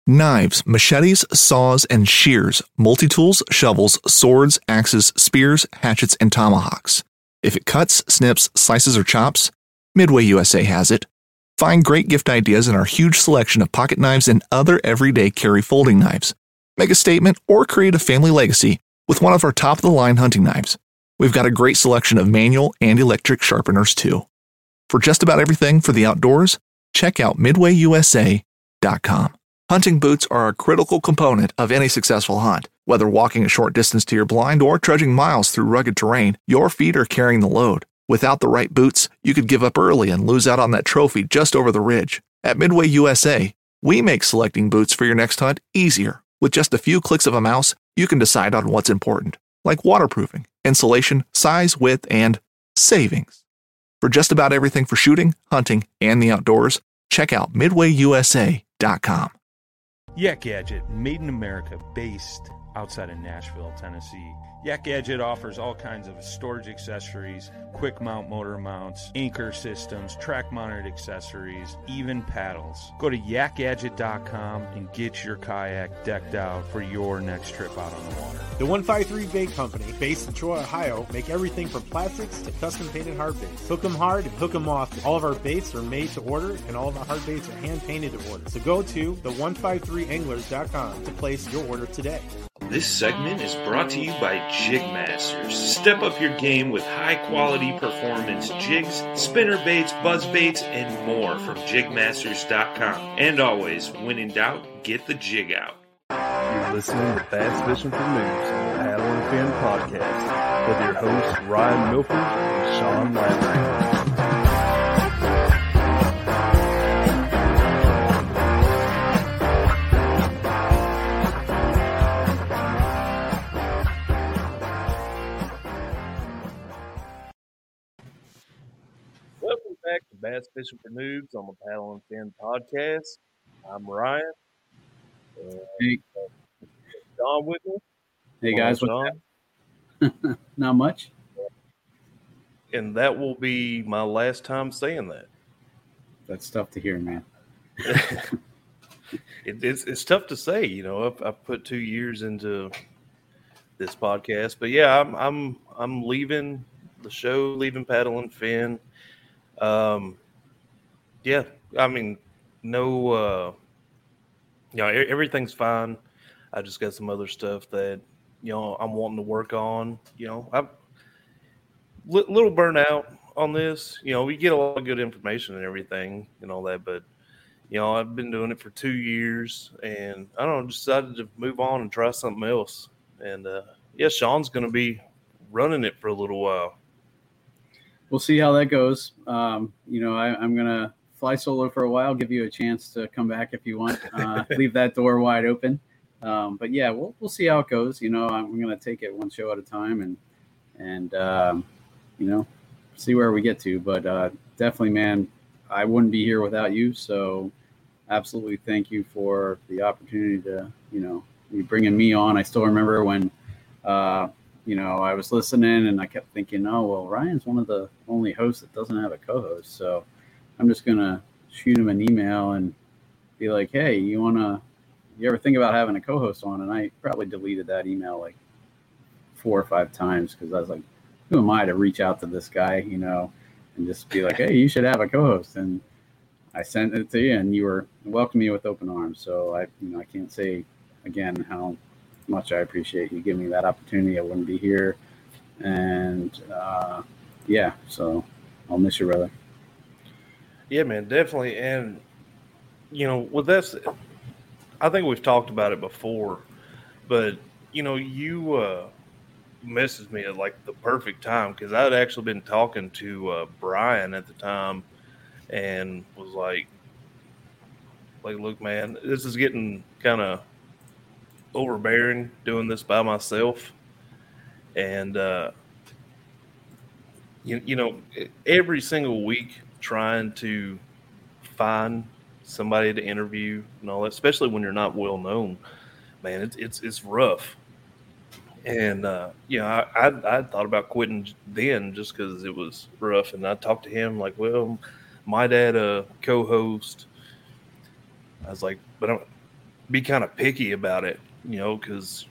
Knives, machetes, saws, and shears, multi-tools, shovels, swords, axes, spears, hatchets, and tomahawks. If it cuts, snips, slices, or chops, Midway USA has it. Find great gift ideas in our huge selection of pocket knives and other everyday carry folding knives. Make a statement or create a family legacy with one of our top-of-the-line hunting knives. We've got a great selection of manual and electric sharpeners, too. For just about everything for the outdoors, check out MidwayUSA.com. Hunting boots are a critical component of any successful hunt. Whether walking a short distance to your blind or trudging miles through rugged terrain, your feet are carrying the load. Without the right boots, you could give up early and lose out on that trophy just over the ridge. At Midway USA, we make selecting boots for your next hunt easier. With just a few clicks of a mouse, you can decide on what's important, like waterproofing, insulation, size, width, and savings. For just about everything for shooting, hunting, and the outdoors, check out MidwayUSA.com. Yak Gadget, made in America, based outside of Nashville, Tennessee. Yak Gadget offers all kinds of storage accessories, quick mount motor mounts, anchor systems, track mounted accessories, even paddles. Go to yakgadget.com and get your kayak decked out for your next trip out on the water. The 153 Bait Company, based in Troy, Ohio, make everything from plastics to custom painted hard baits. Hook 'em hard and hook 'em often. All of our baits are made to order, and all of our hard baits are hand painted to order. So go to the153anglers.com to place your order today. This segment is brought to you by Jigmasters. Step up your game with high-quality performance jigs, spinner baits, buzz baits, and more from Jigmasters.com. And always, when in doubt, get the jig out. You're listening to Bass Fishing for Noobs on the Paddle and Fin podcast with your hosts Ryan Milford and Sean Lavery. Welcome back to Bass Fishing for Noobs on the Paddle and Fin podcast. I'm Ryan. Hey. Don with me. Hey guys, what's up? Not much. And that will be my last time saying that. That's tough to hear, man. It's tough to say, you know. I've put 2 years into this podcast, but yeah, I'm leaving the show, leaving Paddle and Fin. Yeah, I mean, no, everything's fine. I just got some other stuff that, I'm wanting to work on. I'm little burnout on this. We get a lot of good information and everything and all that, but, I've been doing it for 2 years and I don't know, decided to move on and try something else. And, Sean's going to be running it for a little while. We'll see how that goes. I'm going to fly solo for a while, give you a chance to come back if you want. Leave that door wide open. But yeah, we'll see how it goes. I'm going to take it one show at a time and see where we get to. But definitely, man, I wouldn't be here without you. So absolutely thank you for the opportunity to, you bringing me on. I still remember when, I was listening and I kept thinking, oh, well, Ryan's one of the only hosts that doesn't have a co-host. So I'm just going to shoot him an email and be like, hey, you ever think about having a co-host on? And I probably deleted that email like 4 or 5 times because I was like, who am I to reach out to this guy, and just be like, hey, you should have a co-host. And I sent it to you and you were welcoming me with open arms. So I can't say again how much I appreciate you giving me that opportunity. I wouldn't be here. And so I'll miss you, brother. Yeah, man, definitely. And, with this, I think we've talked about it before, but, you messaged me at like the perfect time because I had actually been talking to Brian at the time and was like, look, man, this is getting kind of overbearing doing this by myself. And, every single week trying to find somebody to interview and all that, especially when you're not well known, man, it's rough. And, I thought about quitting then just because it was rough. And I talked to him like, well, my dad, co-host. I was like, but be kind of picky about it, because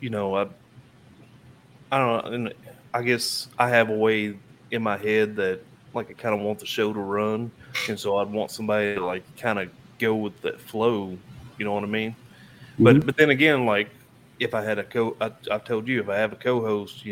I don't know, and I guess I have a way in my head that like I kind of want the show to run, and so I'd want somebody to like kind of go with that flow. You know what I mean? Mhm. But then again, like if I had I told you if I have a co-host,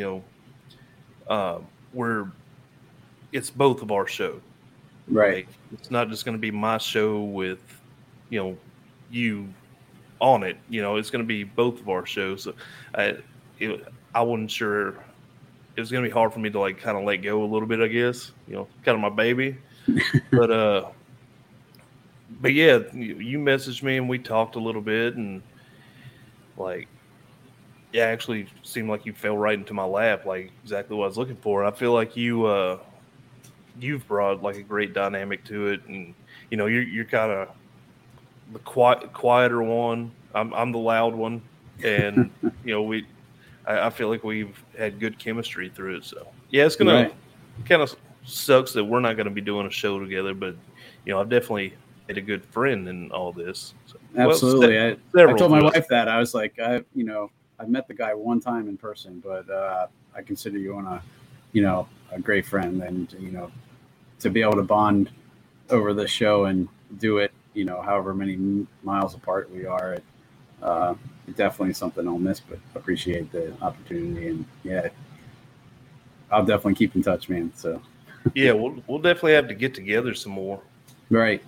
where it's both of our show. Right. Like it's not just going to be my show with, you on it. It's going to be both of our shows. So I wasn't sure. It was going to be hard for me to like kind of let go a little bit, I guess. Kind of my baby. But yeah, you messaged me and we talked a little bit, and like, yeah, actually seemed like you fell right into my lap, like exactly what I was looking for. I feel like you've brought like a great dynamic to it, and you're kind of the quieter one. I'm the loud one, and I feel like we've had good chemistry through it. So yeah, it's gonna kind of sucks that we're not going to be doing a show together, but I've definitely made a good friend in all this. So, Absolutely. I told my wife wife that. I was like, I've met the guy one time in person, but I consider you a great friend, and to be able to bond over the show and do it, however many miles apart we are, it's definitely something I'll miss, but appreciate the opportunity. And yeah, I'll definitely keep in touch, man. So yeah, we'll definitely have to get together some more. Right.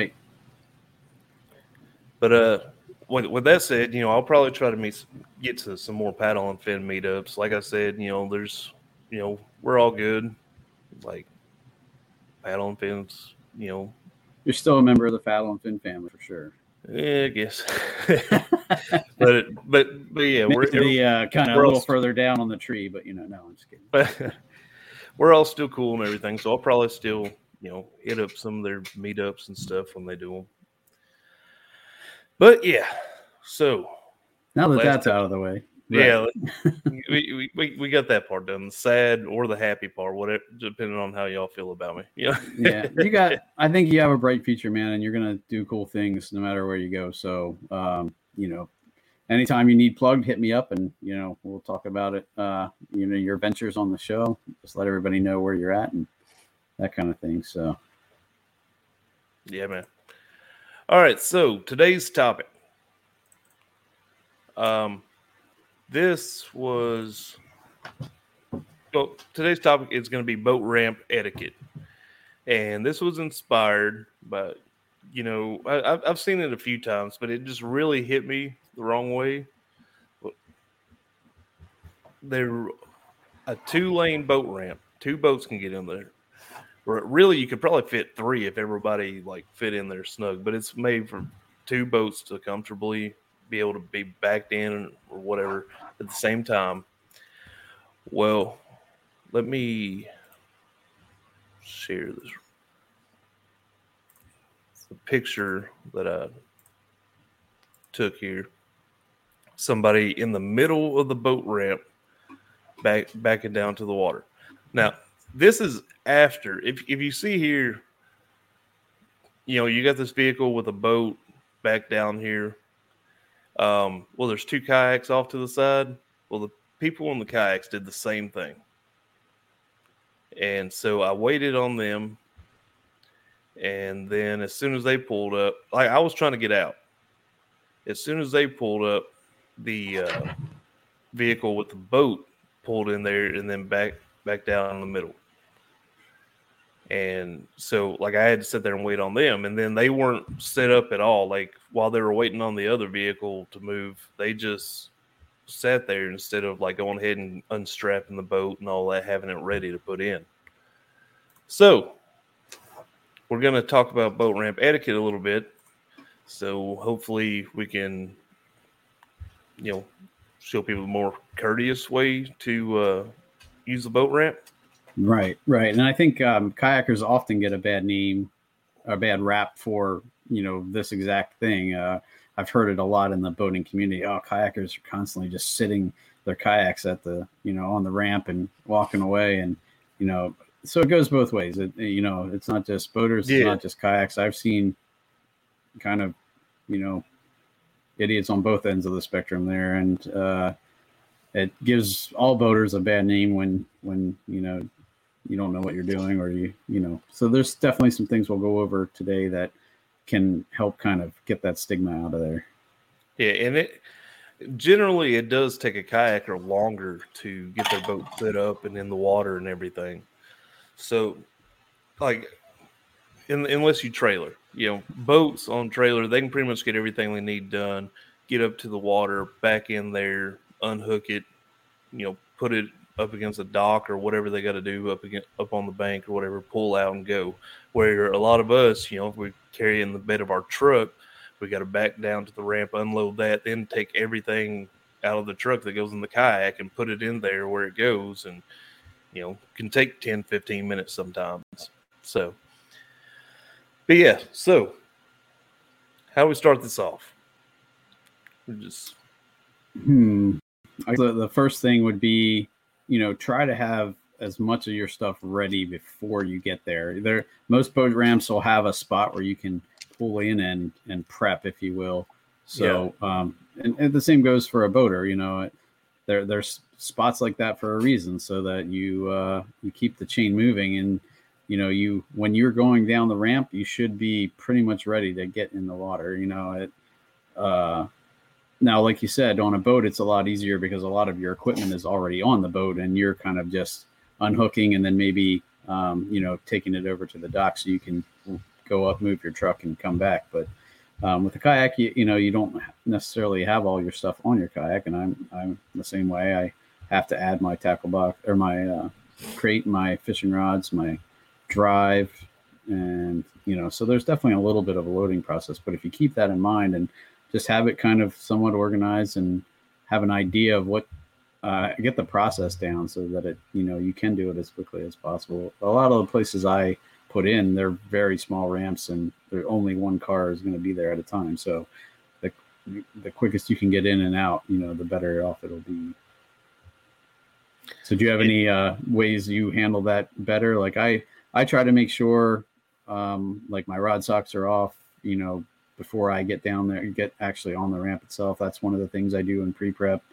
But with that said, I'll probably try to get to some more paddle and fin meetups. Like I said, there's, we're all good. Like paddle and fins, You're still a member of the Paddle and Fin family for sure. Yeah, I guess. but yeah, we're kind of a little further down on the tree. But no, I'm just kidding. But we're all still cool and everything, so I'll probably still hit up some of their meetups and stuff when they do them. But yeah, so now that that's out of the way, yeah, we got that part done. The sad or the happy part, whatever, depending on how y'all feel about me. Yeah, I think you have a bright future, man, and you're gonna do cool things no matter where you go. So, anytime you need plugged, hit me up, and we'll talk about it. Your ventures on the show. Just let everybody know where you're at and that kind of thing. So, yeah, man. All right, so today's topic. Today's topic is going to be boat ramp etiquette, and this was inspired by, I've seen it a few times, but it just really hit me the wrong way. They're a 2-lane boat ramp. 2 boats can get in there. Really, you could probably fit 3 if everybody like fit in there snug, but it's made for 2 boats to comfortably be able to be backed in or whatever at the same time. Well, let me share this. It's the picture that I took here. Somebody in the middle of the boat ramp backing down to the water. Now, this is after, if you see here, you got this vehicle with a boat back down here. Well, there's 2 kayaks off to the side. Well, the people in the kayaks did the same thing. And so I waited on them. And then as soon as they pulled up, like I was trying to get out. As soon as they pulled up, the vehicle with the boat pulled in there and then back down in the middle. And so, like, I had to sit there and wait on them. And then they weren't set up at all. Like, while they were waiting on the other vehicle to move, they just sat there instead of, like, going ahead and unstrapping the boat and all that, having it ready to put in. So, we're going to talk about boat ramp etiquette a little bit. So, hopefully, we can, show people a more courteous way to use the boat ramp. Right. And I think kayakers often get a bad rap for, this exact thing. I've heard it a lot in the boating community. Oh, kayakers are constantly just sitting their kayaks at the, on the ramp and walking away. And, so it goes both ways. It's not just boaters. It's not just kayaks. I've seen kind of, idiots on both ends of the spectrum there, and it gives all boaters a bad name when you don't know what you're doing, or so there's definitely some things we'll go over today that can help kind of get that stigma out of there. Yeah, and it does take a kayaker longer to get their boat set up and in the water and everything. So, like, unless you trailer, boats on trailer, they can pretty much get everything they need done, get up to the water, back in there, unhook it, put it up against a dock or whatever they got to do up on the bank or whatever, pull out and go. Where a lot of us, if we carry in the bed of our truck, we got to back down to the ramp, unload that, then take everything out of the truck that goes in the kayak and put it in there where it goes, and can take 10, 15 minutes sometimes. So, but yeah, so how do we start this off? The first thing would be, try to have as much of your stuff ready before you get there. Most boat ramps will have a spot where you can pull in and prep, if you will. So, and the same goes for a boater. There's spots like that for a reason, so that you keep the chain moving, and when you're going down the ramp, you should be pretty much ready to get in the water. Now, like you said, on a boat, it's a lot easier because a lot of your equipment is already on the boat, and you're kind of just unhooking and then maybe, taking it over to the dock so you can go up, move your truck, and come back. But with a kayak, you don't necessarily have all your stuff on your kayak, and I'm the same way. I have to add my tackle box or my crate, my fishing rods, my drive, and so there's definitely a little bit of a loading process. But if you keep that in mind and just have it kind of somewhat organized and have an idea of what, get the process down so that it, you can do it as quickly as possible. A lot of the places I put in, they're very small ramps, and there only one car is going to be there at a time. So the quickest you can get in and out, the better off it'll be. So do you have any ways you handle that better? Like I try to make sure, like my rod socks are off, before I get down there, get actually on the ramp itself. That's one of the things I do in pre-prep,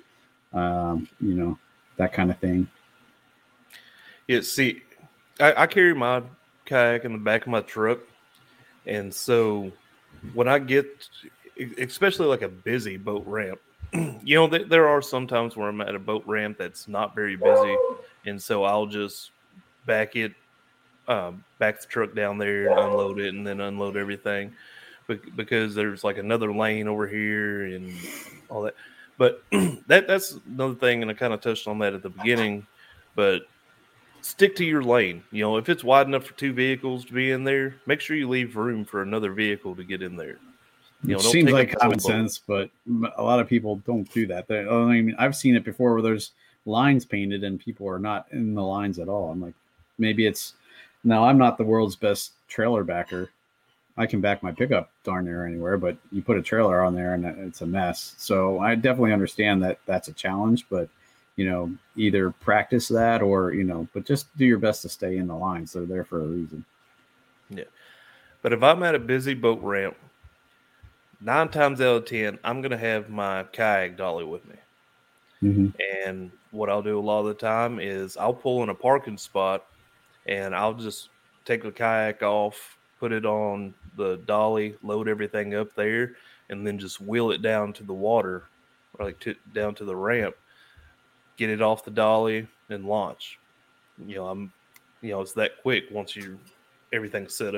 that kind of thing. Yeah, see, I carry my kayak in the back of my truck, and so when I get, especially like a busy boat ramp, there are some times where I'm at a boat ramp that's not very busy, and so I'll just back the truck down there and unload it, and then unload everything. Because there's like another lane over here and all that. But that's another thing, and I kind of touched on that at the beginning, but stick to your lane. If it's wide enough for two vehicles to be in there, make sure you leave room for another vehicle to get in there. It seems like common sense, but a lot of people don't do that. I've seen it before where there's lines painted and people are not in the lines at all. I'm like, maybe now I'm not the world's best trailer backer. I can back my pickup darn near anywhere, but you put a trailer on there and it's a mess. So I definitely understand that that's a challenge, but either practice that or, but just do your best to stay in the lines. They're there for a reason. Yeah. But if I'm at a busy boat ramp, 9 times out of 10, I'm going to have my kayak dolly with me. Mm-hmm. And what I'll do a lot of the time is I'll pull in a parking spot and I'll just take the kayak off, put it on the dolly, load everything up there, and then just wheel it down to the water, or down to the ramp, get it off the dolly, and launch. It's that quick once everything's set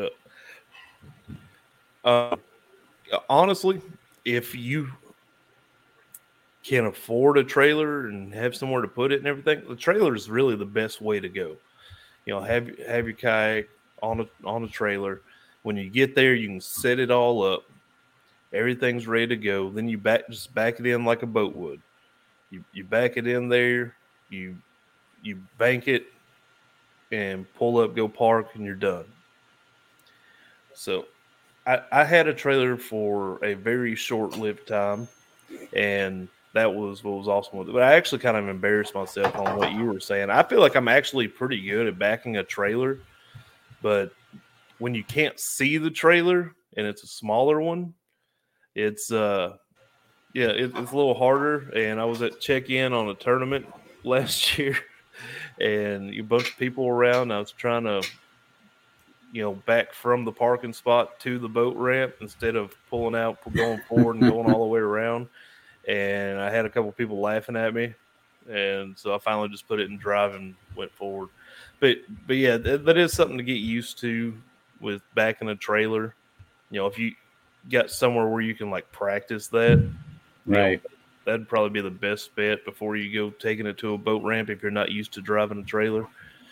up. Honestly, if you can afford a trailer and have somewhere to put it and everything, the trailer is really the best way to go. Have your kayak on a trailer. When you get there, you can set it all up. Everything's ready to go. Then you just back it in like a boat would. You back it in there. You bank it and pull up, go park, and you're done. So I had a trailer for a very short-lived time, and that was what was awesome with it. But I actually kind of embarrassed myself on what you were saying. I feel like I'm actually pretty good at backing a trailer, but when you can't see the trailer and it's a smaller one, it's Yeah, it's a little harder. And I was at check-in on a tournament last year, and a bunch of people around. I was trying to, back from the parking spot to the boat ramp instead of pulling out, going forward and going all the way around. And I had a couple people laughing at me. And so I finally just put it in drive and went forward. But yeah, that is something to get used to with backing a trailer. If you got somewhere where you can like practice that, Right. That'd probably be the best bet before you go taking it to a boat ramp if you're not used to driving a trailer.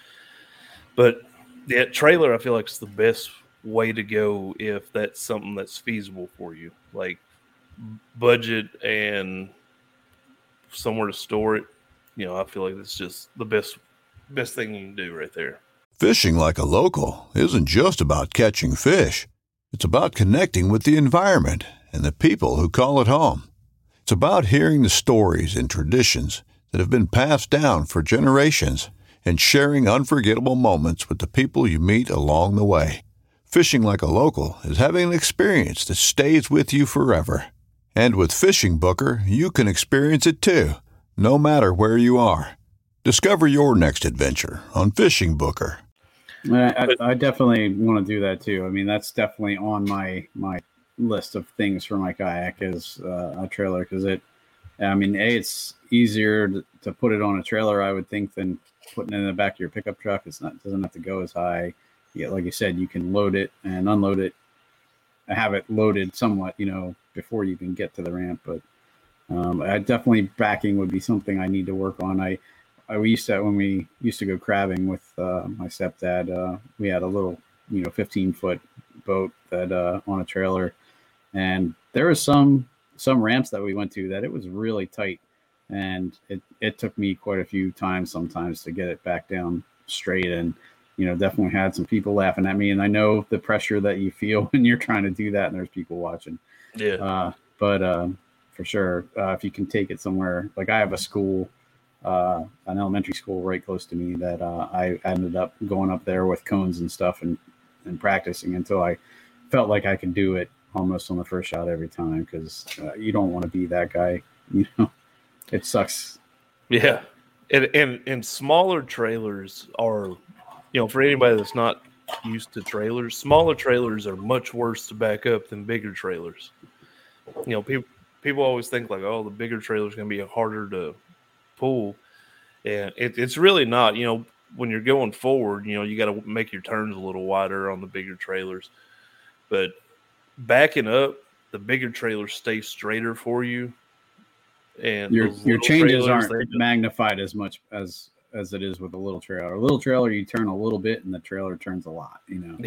But yeah, trailer, I feel like it's the best way to go if that's something that's feasible for you, like budget and somewhere to store it. I feel like it's just the best thing you can do right there. Fishing like a local isn't just about catching fish. It's about connecting with the environment and the people who call it home. It's about hearing the stories and traditions that have been passed down for generations and sharing unforgettable moments with the people you meet along the way. Fishing like a local is having an experience that stays with you forever. And with Fishing Booker, you can experience it too, no matter where you are. Discover your next adventure on Fishing Booker. I definitely want to do that too. I mean, that's definitely on my list of things for my kayak is a trailer, because it's easier to put it on a trailer, I would think, than putting it in the back of your pickup truck. Doesn't have to go as high. Yeah, like you said, you can load it and unload it, have it loaded somewhat, before you can get to the ramp. But I definitely backing would be something I need to work on. When we used to go crabbing with my stepdad, we had a little 15-foot boat that on a trailer, and there was some ramps that we went to that it was really tight, and it took me quite a few times sometimes to get it back down straight, and definitely had some people laughing at me, and I know the pressure that you feel when you're trying to do that and there's people watching. But for sure, if you can take it somewhere, like I have a school, an elementary school right close to me that I ended up going up there with cones and stuff and practicing until I felt like I could do it almost on the first shot every time, because you don't want to be that guy. It sucks. Yeah, and smaller trailers are, for anybody that's not used to trailers, smaller trailers are much worse to back up than bigger trailers. People always think like, oh, the bigger trailer is going to be harder to pull, and it's really not. When you're going forward, you got to make your turns a little wider on the bigger trailers, but backing up, the bigger trailers stay straighter for you, and your changes aren't magnified as much as it is with a little trailer. A little trailer, you turn a little bit and the trailer turns a lot,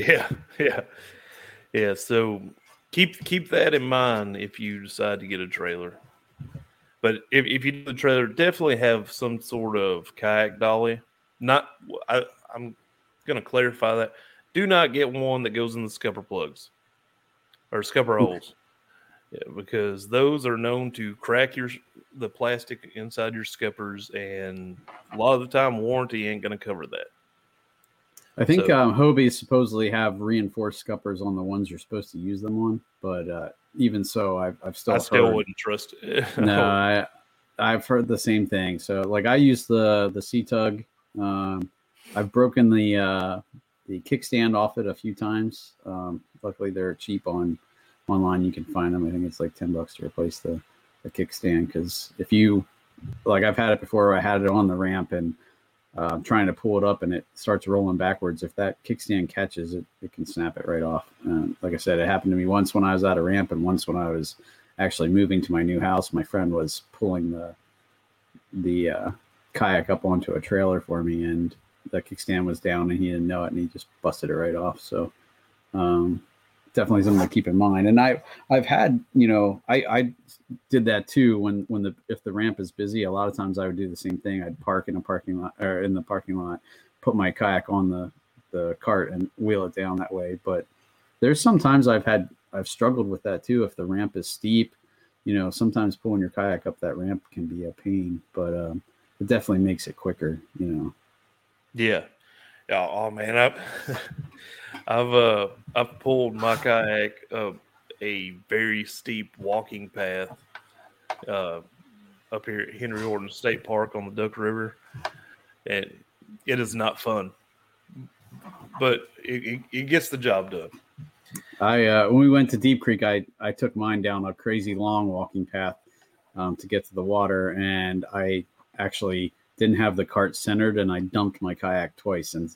Yeah. So keep that in mind if you decide to get a trailer. But if you do the trailer, definitely have some sort of kayak dolly. I'm going to clarify that. Do not get one that goes in the scupper plugs or scupper holes. Yeah, because those are known to crack the plastic inside your scuppers, and a lot of the time warranty ain't going to cover that. I think Hobie supposedly have reinforced scuppers on the ones you're supposed to use them on, but even so, I still wouldn't trust it. No, I've heard the same thing. So like I use the C-Tug. I've broken the kickstand off it a few times. Luckily, they're cheap online. You can find them. I think it's like $10 to replace the kickstand, because if you I've had it before. I had it on the ramp and trying to pull it up and it starts rolling backwards. If that kickstand catches it, it can snap it right off. Like I said, it happened to me once when I was at a ramp, and once when I was actually moving to my new house. My friend was pulling the kayak up onto a trailer for me, and the kickstand was down and he didn't know it, and he just busted it right off. So definitely something to keep in mind. And I've had, I did that too if the ramp is busy. A lot of times I would do the same thing. I'd park in a parking lot, or in the parking lot, put my kayak on the cart and wheel it down that way. But there's sometimes I've struggled with that too. If the ramp is steep, sometimes pulling your kayak up that ramp can be a pain, but it definitely makes it quicker, Yeah. Oh man, I've pulled my kayak up a very steep walking path up here at Henry Horton State Park on the Duck River, and it is not fun, but it gets the job done. When we went to Deep Creek, I took mine down a crazy long walking path to get to the water, and I actually didn't have the cart centered, and I dumped my kayak twice, and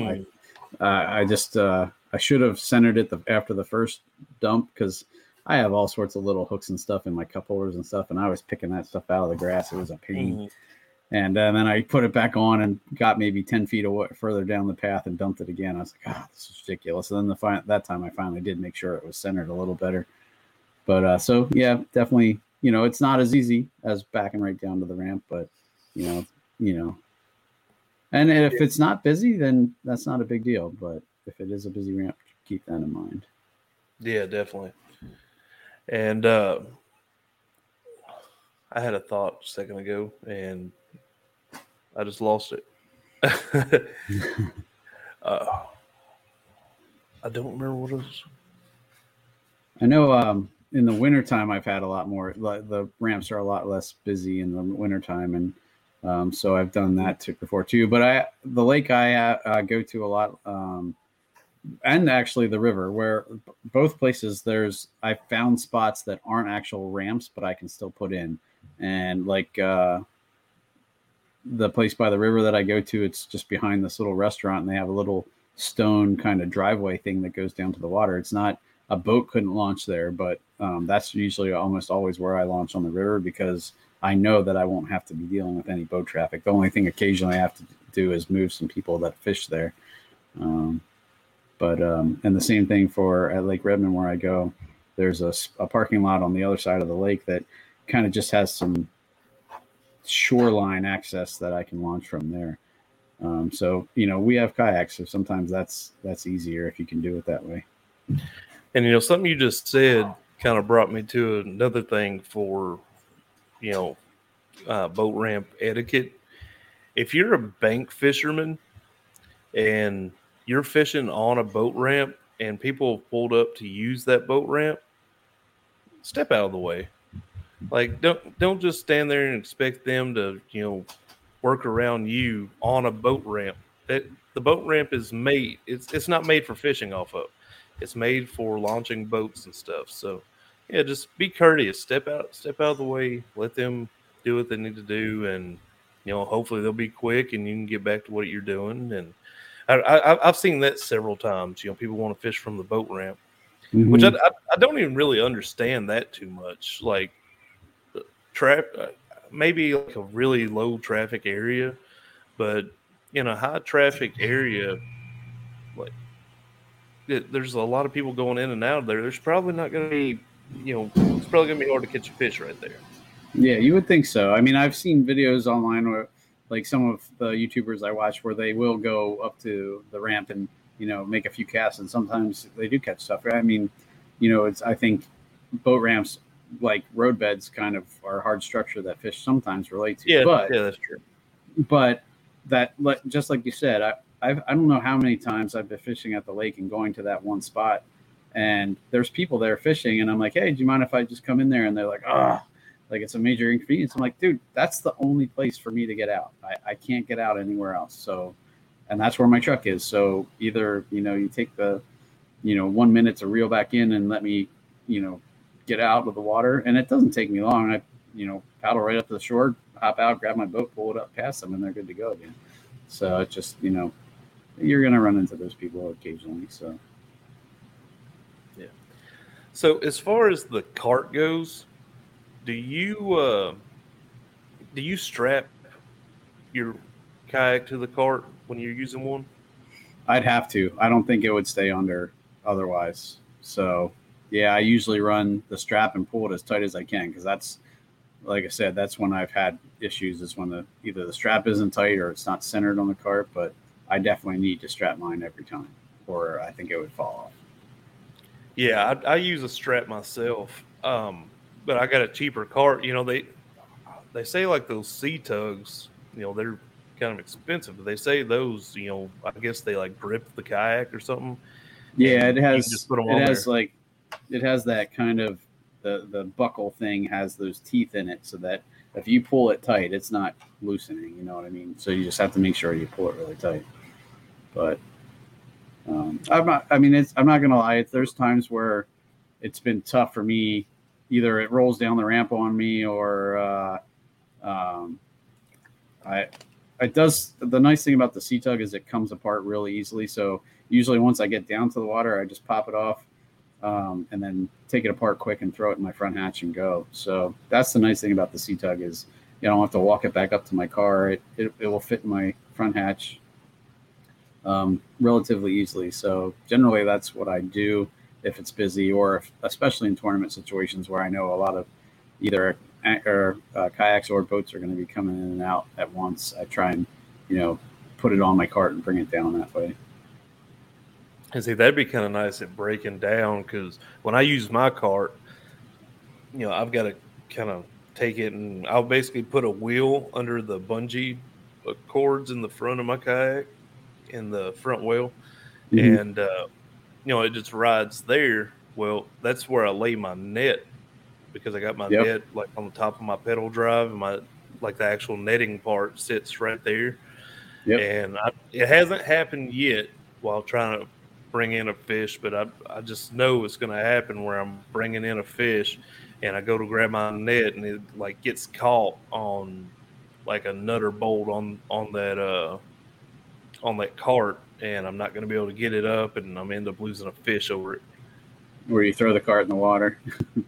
I should have centered it after the first dump, because I have all sorts of little hooks and stuff in my cup holders and stuff, and I was picking that stuff out of the grass. It was a pain. And then I put it back on and got maybe 10 feet further down the path and dumped it again. I was like, this is ridiculous. And then that time I finally did make sure it was centered a little better. But so, yeah, definitely, it's not as easy as backing right down to the ramp, but, and if it's not busy, then that's not a big deal. But if it is a busy ramp, keep that in mind. Yeah, definitely. And I had a thought a second ago, and I just lost it. I don't remember what it was. I know in the wintertime I've had a lot more. The ramps are a lot less busy in the wintertime, and so I've done that before too. But the lake I go to a lot, and actually the river, where both places I found spots that aren't actual ramps, but I can still put in. And like the place by the river that I go to, it's just behind this little restaurant, and they have a little stone kind of driveway thing that goes down to the water. It's not a boat couldn't launch there, but that's usually almost always where I launch on the river, because I know that I won't have to be dealing with any boat traffic. The only thing occasionally I have to do is move some people that fish there. And the same thing at Lake Redmond where I go, there's a parking lot on the other side of the lake that kind of just has some shoreline access that I can launch from there. So, we have kayaks, so sometimes that's easier if you can do it that way. And, something you just said kind of brought me to another thing for, boat ramp etiquette. If you're a bank fisherman and you're fishing on a boat ramp and people have pulled up to use that boat ramp, step out of the way. Like, don't just stand there and expect them to, work around you on a boat ramp. The boat ramp is made. It's not made for fishing off of. It's made for launching boats and stuff. So, yeah, just be courteous. Step out of the way. Let them do what they need to do, and hopefully they'll be quick, and you can get back to what you're doing. And I've seen that several times. People want to fish from the boat ramp, which I don't even really understand that too much. Like, maybe like a really low traffic area, but in a high traffic area, like there's a lot of people going in and out of there. There's probably not going to be, it's probably going to be hard to catch a fish right there. Yeah, you would think so. I mean, I've seen videos online where, like, some of the YouTubers I watch where they will go up to the ramp and, make a few casts, and sometimes they do catch stuff. I mean, I think boat ramps, like roadbeds, kind of are a hard structure that fish sometimes relate to. Yeah, that's true. But just like you said, I don't know how many times I've been fishing at the lake and going to that one spot, and there's people there fishing, and I'm like, hey, do you mind if I just come in there? And they're like, like it's a major inconvenience. I'm like, dude, that's the only place for me to get out. I can't get out anywhere else. So, and that's where my truck is. So either, you take the, 1 minute to reel back in and let me, get out of the water, and it doesn't take me long. I, paddle right up to the shore, hop out, grab my boat, pull it up past them, and they're good to go again. So it's just, you're going to run into those people occasionally. So, yeah. So as far as the cart goes, do you strap your kayak to the cart when you're using one? I'd have to. I don't think it would stay under otherwise. So, yeah, I usually run the strap and pull it as tight as I can, because that's, like I said, that's when I've had issues, is when either the strap isn't tight or it's not centered on the cart. But I definitely need to strap mine every time, or I think it would fall off. Yeah, I use a strap myself, but I got a cheaper cart. They say like those sea tugs, they're kind of expensive, but they say those, I guess they like grip the kayak or something. Yeah, it has. It has that kind of the buckle thing has those teeth in it, so that if you pull it tight, it's not loosening. You know what I mean? So you just have to make sure you pull it really tight. But I'm not. I mean, I'm not gonna lie. There's times where it's been tough for me. Either it rolls down the ramp on me, or it does. The nice thing about the Sea-Tug is it comes apart really easily. So usually once I get down to the water, I just pop it off and then take it apart quick and throw it in my front hatch and go. So that's the nice thing about the Sea-Tug is you don't have to walk it back up to my car. It will fit in my front hatch relatively easily. So generally that's what I do if it's busy, or especially in tournament situations where I know a lot of either kayaks or boats are going to be coming in and out at once. I try and, put it on my cart and bring it down that way. And see, that'd be kind of nice at breaking down, because when I use my cart, I've got to kind of take it and I'll basically put a wheel under the bungee cords in the front of my kayak in the front wheel. Mm-hmm. And, it just rides there. Well, that's where I lay my net, because I got my net like on the top of my pedal drive, and the actual netting part sits right there. Yep. And it hasn't happened yet while trying to bring in a fish, but I just know it's going to happen where I'm bringing in a fish and I go to grab my net and it like gets caught on like a nutter bolt on that cart, and I'm not going to be able to get it up, and I'm end up losing a fish over it. Where you throw the cart in the water.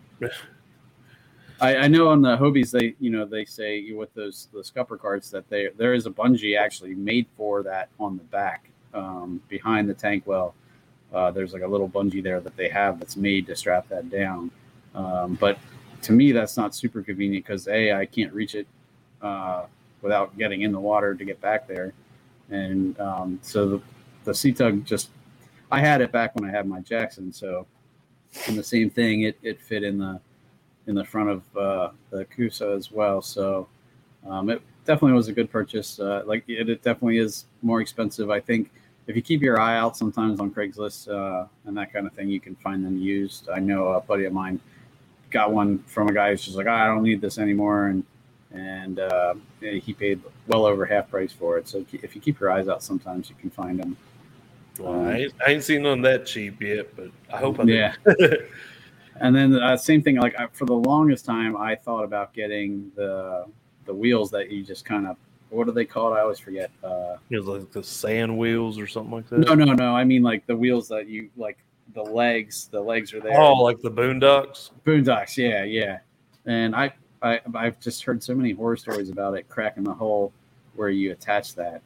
I know on the Hobies they say with the scupper carts that there is a bungee actually made for that on the back behind the tank well. There's like a little bungee there that they have that's made to strap that down. But to me, that's not super convenient because I can't reach it without getting in the water to get back there. And so the Sea-Tug I had it back when I had my Jackson. So, and the same thing, it fit in the front of the Coosa as well. So it definitely was a good purchase. It definitely is more expensive. I think if you keep your eye out sometimes on Craigslist and that kind of thing, you can find them used. I know a buddy of mine got one from a guy who's just like, I don't need this anymore. And he paid well over half price for it. So if you keep your eyes out, sometimes you can find them. Well, I ain't seen none that cheap yet, but I hope I do. Yeah. And then same thing, for the longest time, I thought about getting the wheels that you just kind of, what are they called? I always forget. It was like the sand wheels or something like that? No. I mean, like the wheels that you, like the legs are there. Oh, like the Boondocks? Boondocks, yeah. And I've just heard so many horror stories about it cracking the hole where you attach that.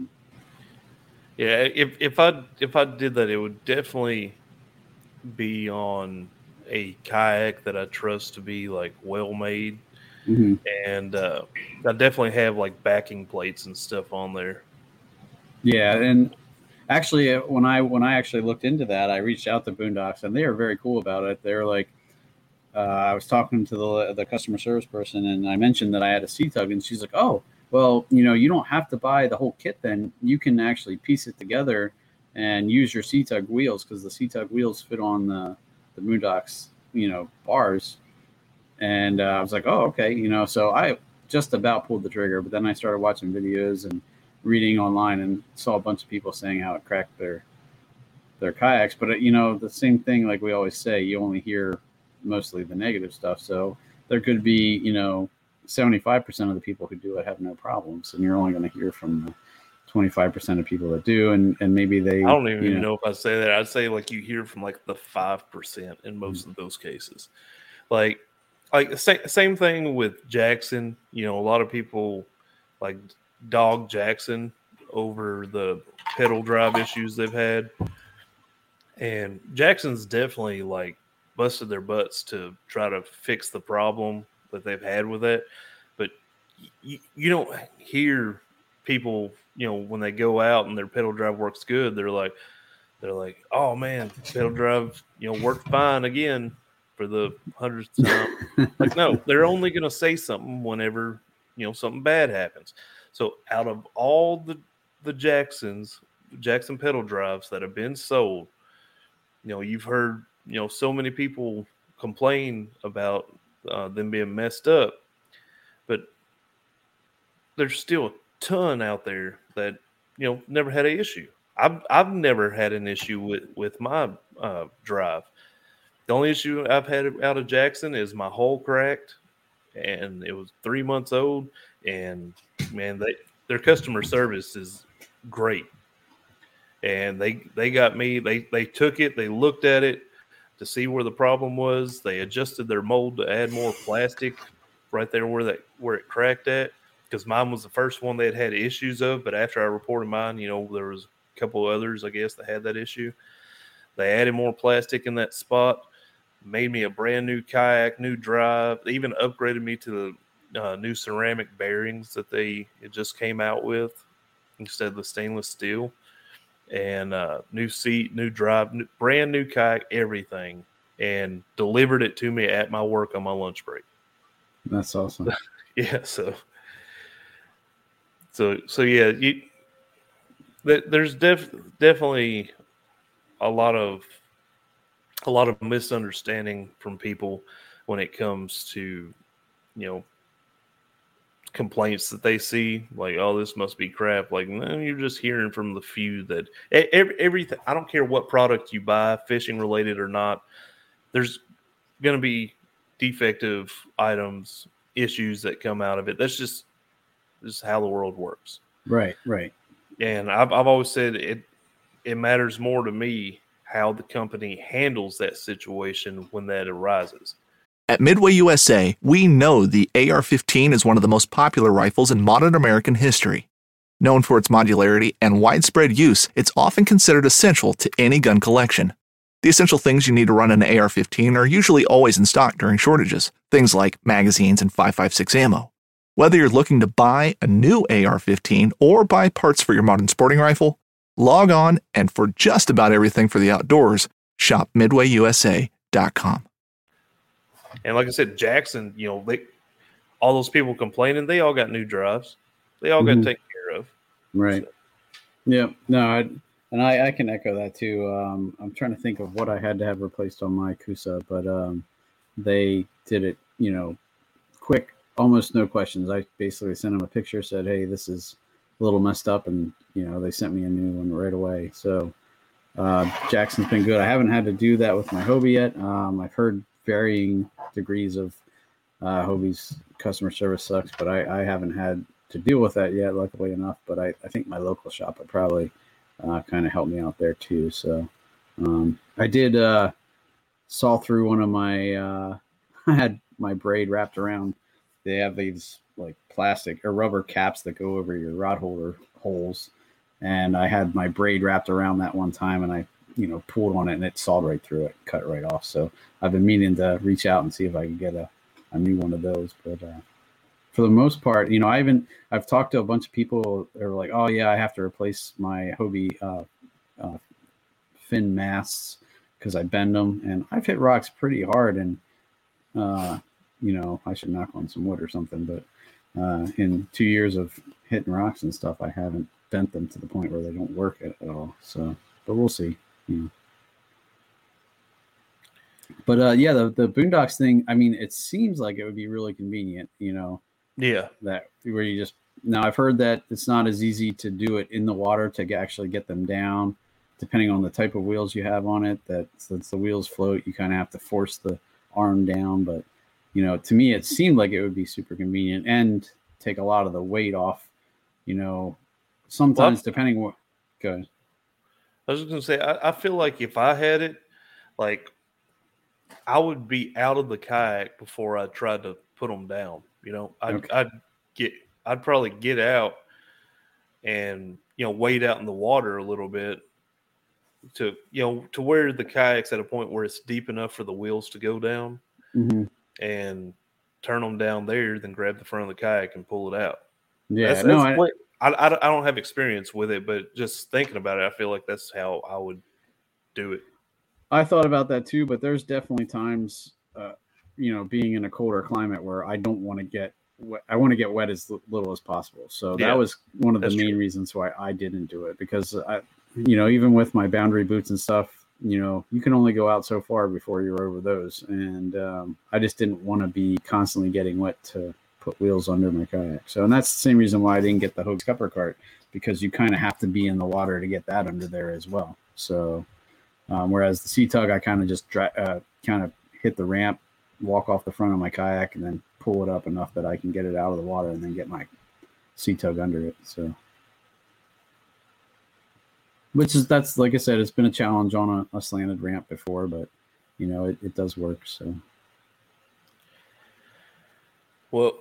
Yeah, if I did that, it would definitely be on a kayak that I trust to be like well made, and I definitely have like backing plates and stuff on there. Yeah, and actually, when I actually looked into that, I reached out to Boondocks, and they are very cool about it. They're like, I was talking to the customer service person, and I mentioned that I had a Sea-Tug, and she's like, oh, well, you don't have to buy the whole kit then. You can actually piece it together and use your Sea-Tug wheels, because the Sea-Tug wheels fit on the Boondocks, bars. And I was like, oh, okay. So I just about pulled the trigger, but then I started watching videos and reading online and saw a bunch of people saying how it cracked their kayaks. But, the same thing, like we always say, you only hear mostly the negative stuff. So there could be, 75% of the people who do it have no problems, and you're only going to hear from the 25% of people that do, and maybe they. I don't even know if I say that. I'd say like you hear from like the 5% in most of those cases. Like same thing with Jackson. A lot of people like dog Jackson over the pedal drive issues they've had, and Jackson's definitely like busted their butts to try to fix the problem that they've had with it. But you don't hear people, when they go out and their pedal drive works good, they're like, oh man, pedal drive, worked fine again for the 100th time. Like, no, they're only going to say something whenever, something bad happens. So out of all the Jackson pedal drives that have been sold, you've heard, so many people complain about them being messed up, but there's still a ton out there that never had an issue. I've never had an issue with my drive. The only issue I've had out of Jackson is my hull cracked, and it was 3 months old. And man, their customer service is great, and they got me. They took it, they looked at it to see where the problem was. They adjusted their mold to add more plastic right there where it cracked at, because mine was the first one they had issues of. But after I reported mine, there was a couple others, I guess, that had that issue. They added more plastic in that spot, made me a brand new kayak, new drive. They even upgraded me to the new ceramic bearings that it just came out with instead of the stainless steel. And new seat, new drive, brand new kayak, everything, and delivered it to me at my work on my lunch break. That's awesome. Yeah, so yeah, there's definitely a lot of misunderstanding from people when it comes to complaints that they see, like, oh, this must be crap. Like, no, you're just hearing from the few that everything. I don't care what product you buy, fishing related or not, there's going to be defective items, issues that come out of it. This is how the world works. Right. And I've always said it matters more to me how the company handles that situation when that arises. At Midway USA, we know the AR-15 is one of the most popular rifles in modern American history. Known for its modularity and widespread use, it's often considered essential to any gun collection. The essential things you need to run an AR-15 are usually always in stock during shortages, things like magazines and 5.56 ammo. Whether you're looking to buy a new AR-15 or buy parts for your modern sporting rifle, log on, and for just about everything for the outdoors, shop MidwayUSA.com. And like I said, Jackson, all those people complaining, they all got new drives. They all got taken care of. Right. So. Yeah. No, I can echo that too. I'm trying to think of what I had to have replaced on my Kusa, but they did it, quick, almost no questions. I basically sent them a picture, said, hey, this is a little messed up, and they sent me a new one right away. So Jackson's been good. I haven't had to do that with my Hobie yet. I've heard varying degrees of Hobie's customer service sucks, but I haven't had to deal with that yet, luckily enough. But I think my local shop would probably kind of help me out there too. So I did saw through one of my I had my braid wrapped around. They have these like plastic or rubber caps that go over your rod holder holes, and I had my braid wrapped around that one time, and I pulled on it and it sawed right through it, cut it right off. So I've been meaning to reach out and see if I can get a new one of those. But for the most part, I've talked to a bunch of people that are like, oh yeah, I have to replace my Hobie fin masts because I bend them, and I've hit rocks pretty hard, and I should knock on some wood or something, but in 2 years of hitting rocks and stuff, I haven't bent them to the point where they don't work at all. So, but we'll see. But yeah, the Boondocks thing, I mean, it seems like it would be really convenient, Yeah. that where you just, now I've heard that it's not as easy to do it in the water to actually get them down, depending on the type of wheels you have on it, that since the wheels float, you kind of have to force the arm down. But, to me, it seemed like it would be super convenient and take a lot of the weight off, sometimes depending what, go ahead. I was just going to say, I feel like if I had it, like, I would be out of the kayak before I tried to put them down. I'd probably get out and, wade out in the water a little bit to where the kayak's at a point where it's deep enough for the wheels to go down, and turn them down there, then grab the front of the kayak and pull it out. Yeah, I don't have experience with it, but just thinking about it, I feel like that's how I would do it. I thought about that too, but there's definitely times, being in a colder climate where I don't want to get wet. I want to get wet as little as possible. So that was one of the main reasons why I didn't do it, because even with my boundary boots and stuff, you can only go out so far before you're over those. And I just didn't want to be constantly getting wet to put wheels under my kayak. So, and that's the same reason why I didn't get the Hogue scupper cart, because you kind of have to be in the water to get that under there as well. So, whereas the Sea Tug, I kind of just kind of hit the ramp, walk off the front of my kayak, and then pull it up enough that I can get it out of the water and then get my Sea Tug under it. So, that's like I said, it's been a challenge on a slanted ramp before, but it does work. So, well,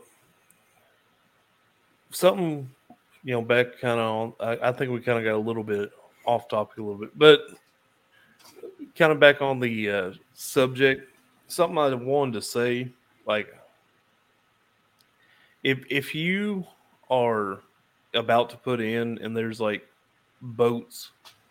something back kind of on. I think we kind of got a little bit off topic a little bit, but kind of back on the subject. Something I wanted to say, like, if you are about to put in and there's like boats,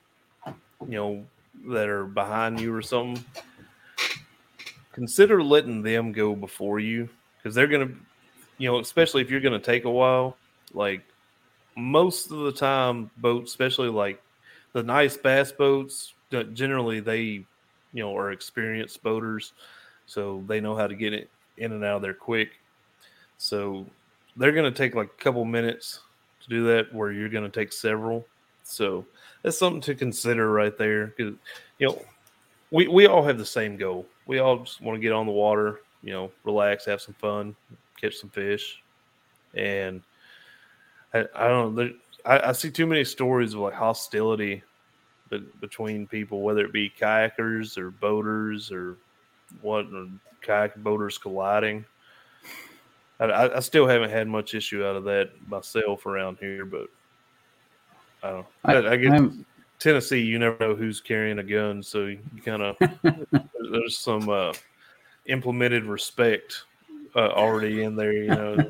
that are behind you or something, consider letting them go before you, because they're going to, especially if you're going to take a while, like most of the time boats, especially like the nice bass boats, generally they, are experienced boaters, so they know how to get it in and out of there quick. So they're going to take like a couple minutes to do that, where you're going to take several. So that's something to consider right there, because we all have the same goal. We all just want to get on the water, relax, have some fun, catch some fish. And I don't know, I see too many stories of like hostility between people, whether it be kayakers or boaters or kayak boaters colliding. I still haven't had much issue out of that myself around here, but I don't know. I guess Tennessee, you never know who's carrying a gun, so you kind of there's some implemented respect already in there,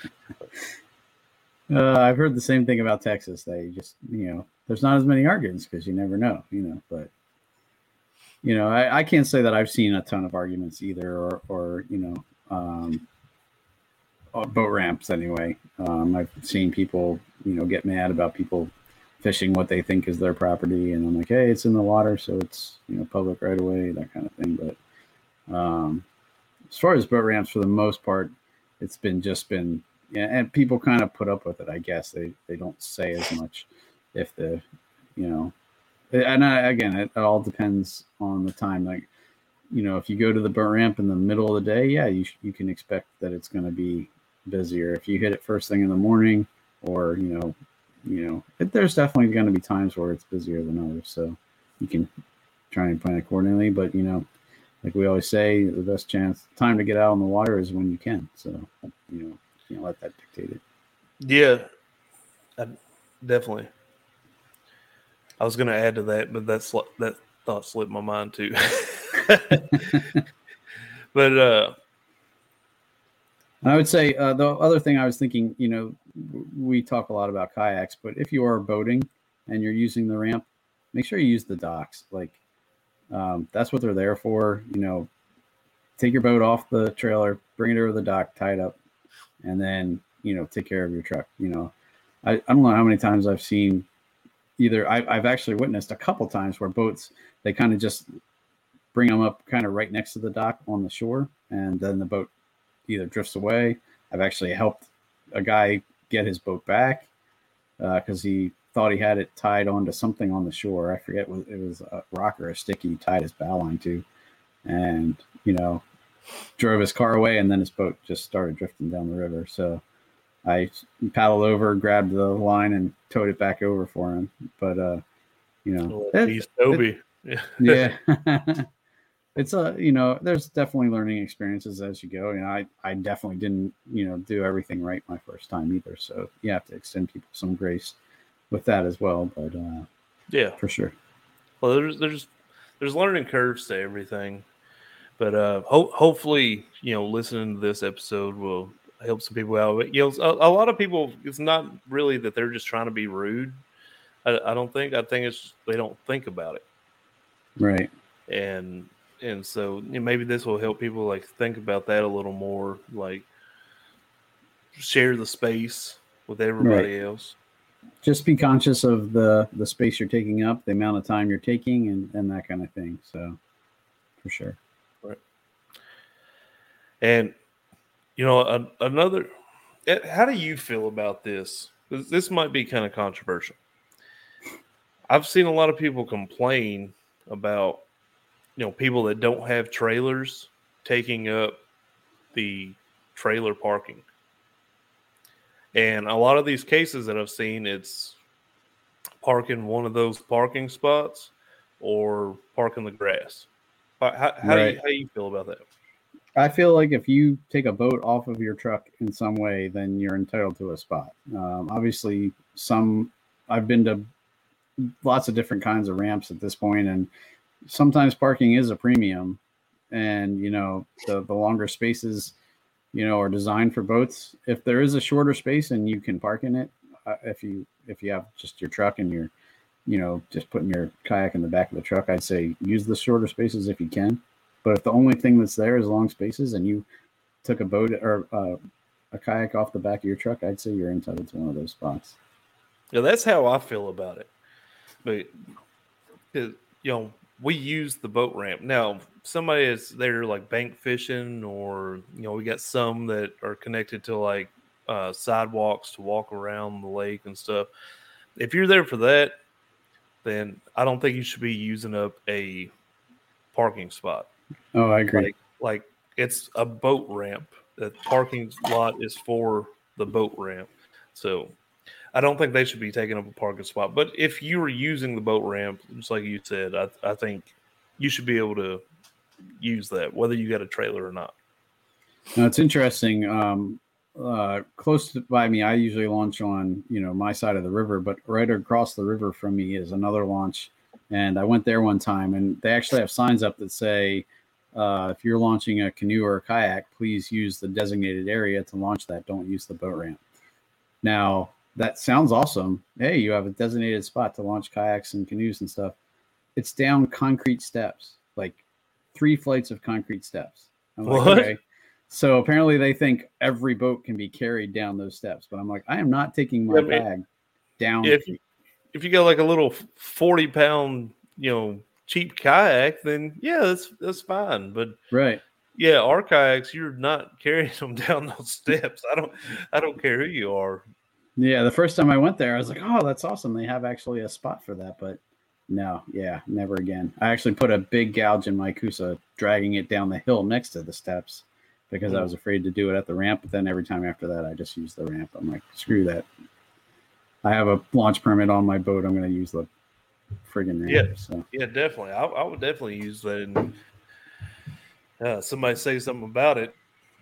I've heard the same thing about Texas. They just, there's not as many arguments because you never know, but I can't say that I've seen a ton of arguments either, or boat ramps anyway. I've seen people, get mad about people fishing what they think is their property, and I'm like, hey, it's in the water, so it's public right away, that kind of thing. But as far as boat ramps, for the most part, it's been and people kind of put up with it. I guess they don't say as much if and again, it all depends on the time. Like, if you go to the boat ramp in the middle of the day, yeah, you can expect that it's going to be busier. If you hit it first thing in the morning, or there's definitely going to be times where it's busier than others, so you can try and plan accordingly. But like we always say, the best time to get out on the water is when you can. So you can't let that dictate it. Yeah, definitely. I was going to add to that, but that thought slipped my mind too. But I would say the other thing I was thinking, we talk a lot about kayaks, but if you are boating and you're using the ramp, make sure you use the docks. Like, that's what they're there for. Take your boat off the trailer, bring it over the dock, tie it up, and then, take care of your truck. I don't know how many times I've seen I've actually witnessed a couple times where boats, they kind of just bring them up kind of right next to the dock on the shore, and then the boat either drifts away. I've actually helped a guy get his boat back because he thought he had it tied onto something on the shore. I forget what it was, a rock or a stick he tied his bow line to, and drove his car away, and then his boat just started drifting down the river. So I paddled over, grabbed the line, and towed it back over for him. But he's Toby. Yeah. It's there's definitely learning experiences as you go. I definitely didn't, do everything right my first time either. So you have to extend people some grace with that as well. But yeah, for sure. Well, there's learning curves to everything. But hopefully, listening to this episode will help some people out. But, a lot of people, it's not really that they're just trying to be rude. I don't think. I think it's they don't think about it. Right. And so maybe this will help people like think about that a little more, like share the space with everybody else. just be conscious of the space you're taking up, the amount of time you're taking, and that kind of thing. So, for sure. Right. And another. How do you feel about this? This might be kind of controversial. I've seen a lot of people complain about, people that don't have trailers taking up the trailer parking. And a lot of these cases that I've seen, it's parking one of those parking spots or parking the grass. How do you feel about that? I feel like if you take a boat off of your truck in some way, then you're entitled to a spot. Obviously, I've been to lots of different kinds of ramps at this point, and sometimes parking is a premium. And the longer spaces, are designed for boats. If there is a shorter space and you can park in it, if you have just your truck and you're just putting your kayak in the back of the truck, I'd say use the shorter spaces if you can. But if the only thing that's there is long spaces and you took a boat or a kayak off the back of your truck, I'd say you're entitled to one of those spots. Yeah, that's how I feel about it. But, we use the boat ramp. Now, somebody is there like bank fishing, or, we got some that are connected to like sidewalks to walk around the lake and stuff. If you're there for that, then I don't think you should be using up a parking spot. Oh, I agree. Like it's a boat ramp. The parking lot is for the boat ramp. So I don't think they should be taking up a parking spot. But if you were using the boat ramp, just like you said, I think you should be able to use that, whether you got a trailer or not. Now, it's interesting. Close by me, I usually launch on, my side of the river, but right across the river from me is another launch. And I went there one time, and they actually have signs up that say, if you're launching a canoe or a kayak, please use the designated area to launch that. Don't use the boat ramp. Now, that sounds awesome. Hey, you have a designated spot to launch kayaks and canoes and stuff. It's down concrete steps, like 3 flights of concrete steps. I'm like, what? Okay. So apparently they think every boat can be carried down those steps. But I'm like, I am not taking my bag down. If you got like a little 40-pound, cheap kayak, then yeah, that's fine. But right. Yeah, our kayaks, you're not carrying them down those steps. I don't care who you are. Yeah, the first time I went there, I was like, oh, that's awesome. They have actually a spot for that. But no, never again. I actually put a big gouge in my Coosa, dragging it down the hill next to the steps because I was afraid to do it at the ramp. But then every time after that, I just use the ramp. I'm like, screw that. I have a launch permit on my boat. I'm going to use the friggin' ramp. Yeah, so. Yeah, definitely. I would definitely use that. And somebody say something about it,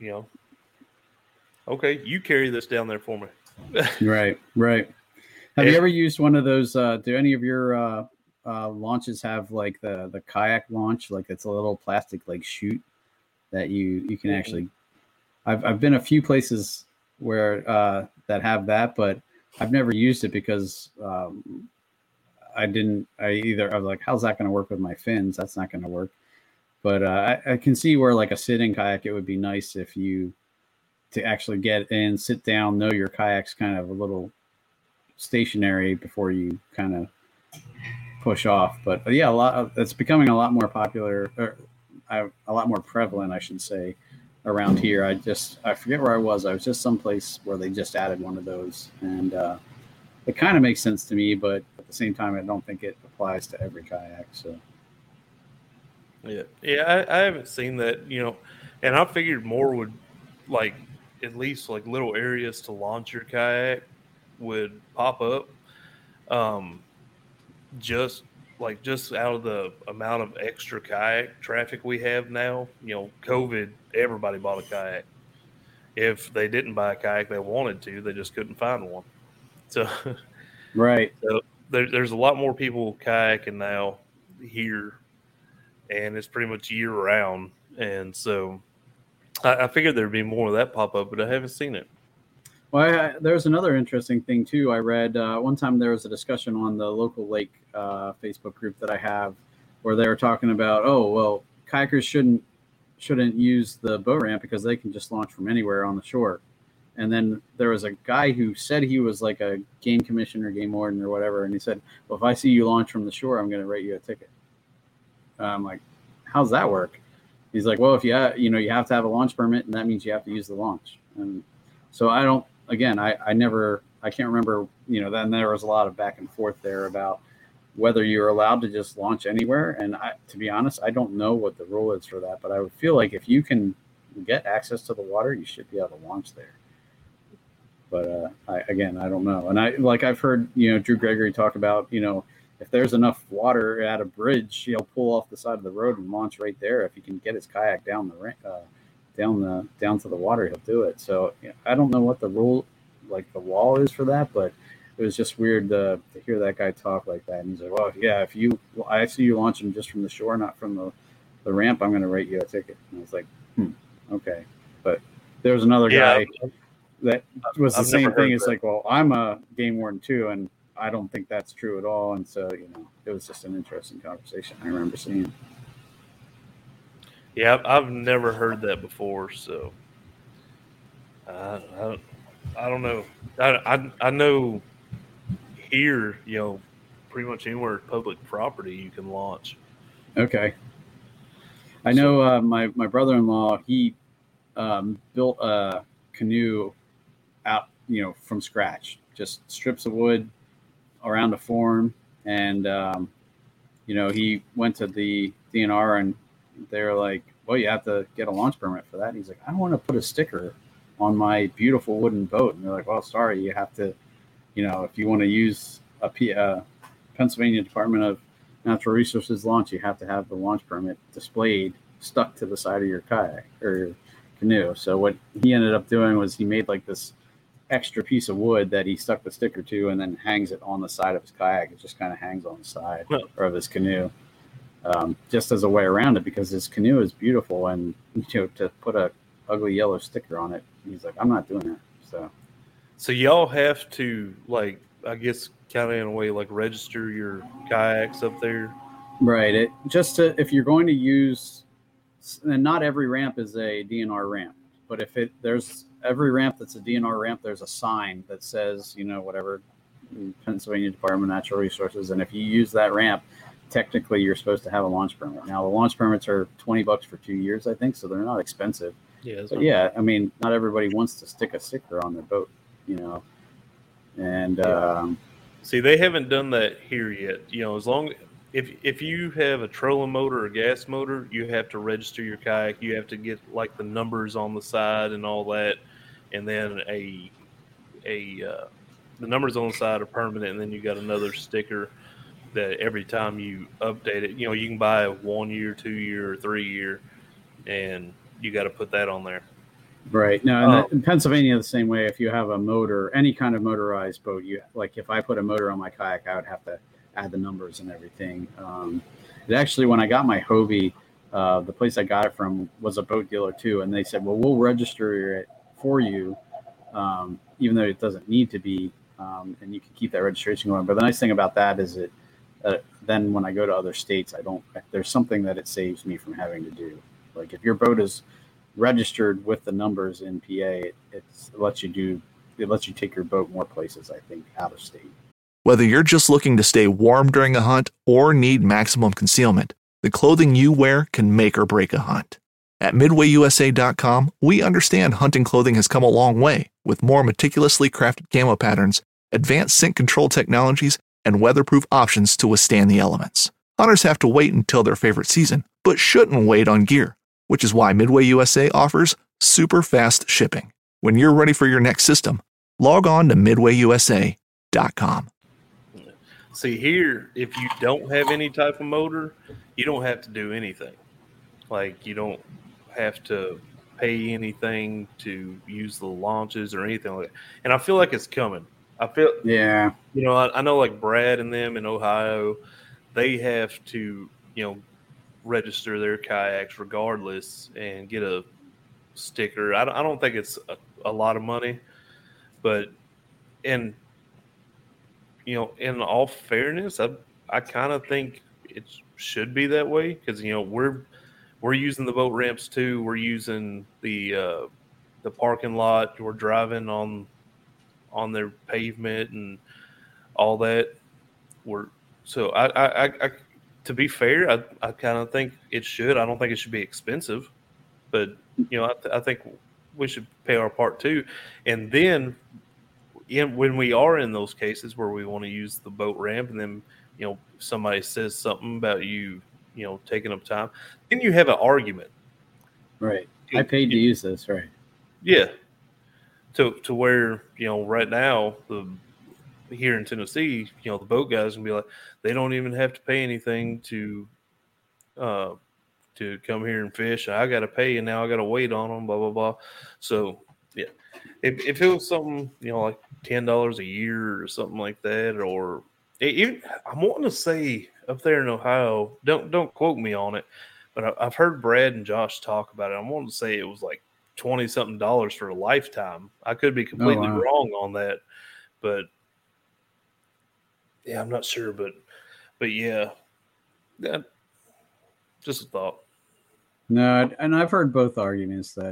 okay, you carry this down there for me. Right. Have you ever used one of those? Do any of your launches have like the kayak launch? Like it's a little plastic like chute that you can actually. I've been a few places where that have that, but I've never used it because I was like, how's that going to work with my fins? That's not going to work. But I can see where like a sitting kayak, it would be nice if you to actually get in, sit down, know your kayak's kind of a little stationary before you kind of push off. But yeah, it's becoming a lot more popular, or a lot more prevalent, I should say, around here. I forget where I was. I was just someplace where they just added one of those, and it kind of makes sense to me, but at the same time, I don't think it applies to every kayak. So. Yeah, I haven't seen that, and I figured more would like at least like little areas to launch your kayak would pop up. Just out of the amount of extra kayak traffic we have now, COVID, everybody bought a kayak. If they didn't buy a kayak, they wanted to, they just couldn't find one. So, right. So there's a lot more people kayaking now here, and it's pretty much year round. And so I figured there'd be more of that pop up, but I haven't seen it. Well, there's another interesting thing too. I read one time there was a discussion on the local lake Facebook group that I have, where they were talking about, kayakers shouldn't use the boat ramp because they can just launch from anywhere on the shore. And then there was a guy who said he was like a game commissioner, game warden, or whatever, and he said, "Well, if I see you launch from the shore, I'm going to write you a ticket." I'm like, "How's that work?" He's like, "Well, if you have to have a launch permit, and that means you have to use the launch." And so I don't. Again, I can't remember. Then there was a lot of back and forth there about whether you're allowed to just launch anywhere. And to be honest, I don't know what the rule is for that. But I would feel like if you can get access to the water, you should be able to launch there. But I don't know. And I've heard, Drew Gregory talk about, if there's enough water at a bridge, he'll pull off the side of the road and launch right there. If he can get his kayak down down to the water, he'll do it. So I don't know what the rule, like the wall is for that, but it was just weird to hear that guy talk like that. And he's like, "Well, yeah, I see you launching just from the shore, not from the ramp, I'm going to write you a ticket." And I was like, okay. But there was another guy that was the same thing. It's like, well, I'm a game warden too, and I don't think that's true at all. And so, it was just an interesting conversation I remember seeing. Yeah, I've never heard that before, so I don't know. I know here, pretty much anywhere public property you can launch. Okay. I know my brother-in-law, he built a canoe out, from scratch, just strips of wood around a form. And, he went to the DNR and they're like, "Well, you have to get a launch permit for that." And he's like, "I don't want to put a sticker on my beautiful wooden boat." And they're like, "Well, sorry, you have to, if you want to use a Pennsylvania Department of Natural Resources launch, you have to have the launch permit displayed, stuck to the side of your kayak or your canoe." So what he ended up doing was he made like this extra piece of wood that he stuck the sticker to and then hangs it on the side of his kayak. It just kind of hangs on the side of his canoe, just as a way around it, because his canoe is beautiful. And to put a ugly yellow sticker on it, he's like, "I'm not doing that." So y'all have to, like, I guess kind of in a way, like, register your kayaks up there. Right. If you're going to use, and not every ramp is a DNR ramp, but if there's every ramp that's a DNR ramp, there's a sign that says, whatever, Pennsylvania Department of Natural Resources. And if you use that ramp, technically you're supposed to have a launch permit. Now the launch permits are $20 for 2 years, I think. So they're not expensive. Yeah. But yeah, I mean, not everybody wants to stick a sticker on their boat, and, see, they haven't done that here yet. As long if you have a trolling motor or gas motor, you have to register your kayak. You have to get like the numbers on the side and all that, and then the numbers on the side are permanent, and then you got another sticker that every time you update it, you can buy a 1 year, 2 year, or 3 year, and you got to put that on there. Right. No, in Pennsylvania, the same way. If you have a motor, any kind of motorized boat, if I put a motor on my kayak, I would have to add the numbers and everything. Actually, when I got my Hobie, the place I got it from was a boat dealer too, and they said, "Well, we'll register it for you, even though it doesn't need to be, and you can keep that registration going." But the nice thing about that is then when I go to other states, there's something that it saves me from having to do. Like if your boat is registered with the numbers in PA, it lets you take your boat more places, I think, out of state. Whether you're just looking to stay warm during a hunt or need maximum concealment, the clothing you wear can make or break a hunt. At MidwayUSA.com, we understand hunting clothing has come a long way with more meticulously crafted camo patterns, advanced scent control technologies, and weatherproof options to withstand the elements. Hunters have to wait until their favorite season, but shouldn't wait on gear, which is why Midway USA offers super fast shipping. When you're ready for your next system, log on to MidwayUSA.com. See, here, if you don't have any type of motor, you don't have to do anything. Like, you don't have to pay anything to use the launches or anything like that. And I feel like it's coming. Yeah. I know like Brad and them in Ohio, they have to, register their kayaks regardless and get a sticker. I don't think it's a lot of money, but in all fairness, I kind of think it should be that way because we're using the boat ramps too. We're using the the parking lot, we're driving on their pavement and all that. So I to be fair, I kind of think it should. I don't think it should be expensive, but I think we should pay our part too. And then when we are in those cases where we want to use the boat ramp, and then somebody says something about you taking up time, then you have an argument. Right. I paid to use this, right? Yeah. To where right now here in Tennessee, the boat guys can be like, they don't even have to pay anything to come here and fish. I got to pay, and now I got to wait on them. Blah blah blah. So yeah, if it was something like $10 a year or something like that, or even I'm wanting to say up there in Ohio, don't quote me on it, but I've heard Brad and Josh talk about it. I'm wanting to say it was like $20-something for a lifetime. I could be completely wrong on that, but yeah, I'm not sure. But yeah, just a thought. No, and I've heard both arguments that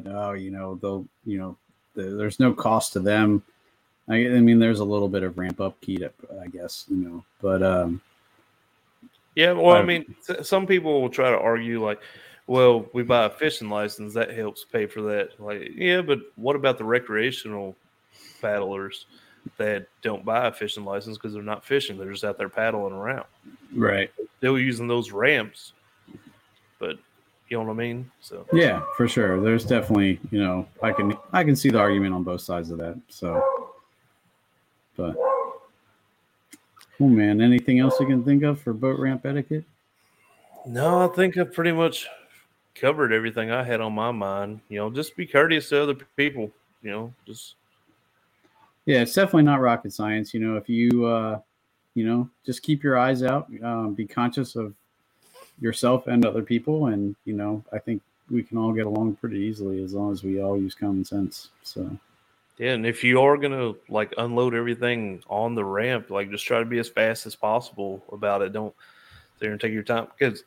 there's no cost to them. I mean, there's a little bit of ramp up key, I guess, but yeah. Well, I mean, some people will try to argue like, well, we buy a fishing license, that helps pay for that. Like, yeah, but what about the recreational paddlers that don't buy a fishing license because they're not fishing? They're just out there paddling around. Right. They're using those ramps, but you know what I mean? So yeah, for sure. There's definitely, I can see the argument on both sides of that. So, but cool, man. Anything else you can think of for boat ramp etiquette? No, I think I've pretty much covered everything I had on my mind. Just be courteous to other people. Yeah, it's definitely not rocket science. If you just keep your eyes out, be conscious of yourself and other people, and I think we can all get along pretty easily as long as we all use common sense. So yeah, and if you are gonna like unload everything on the ramp, like just try to be as fast as possible about it. Don't sit there and take your time, because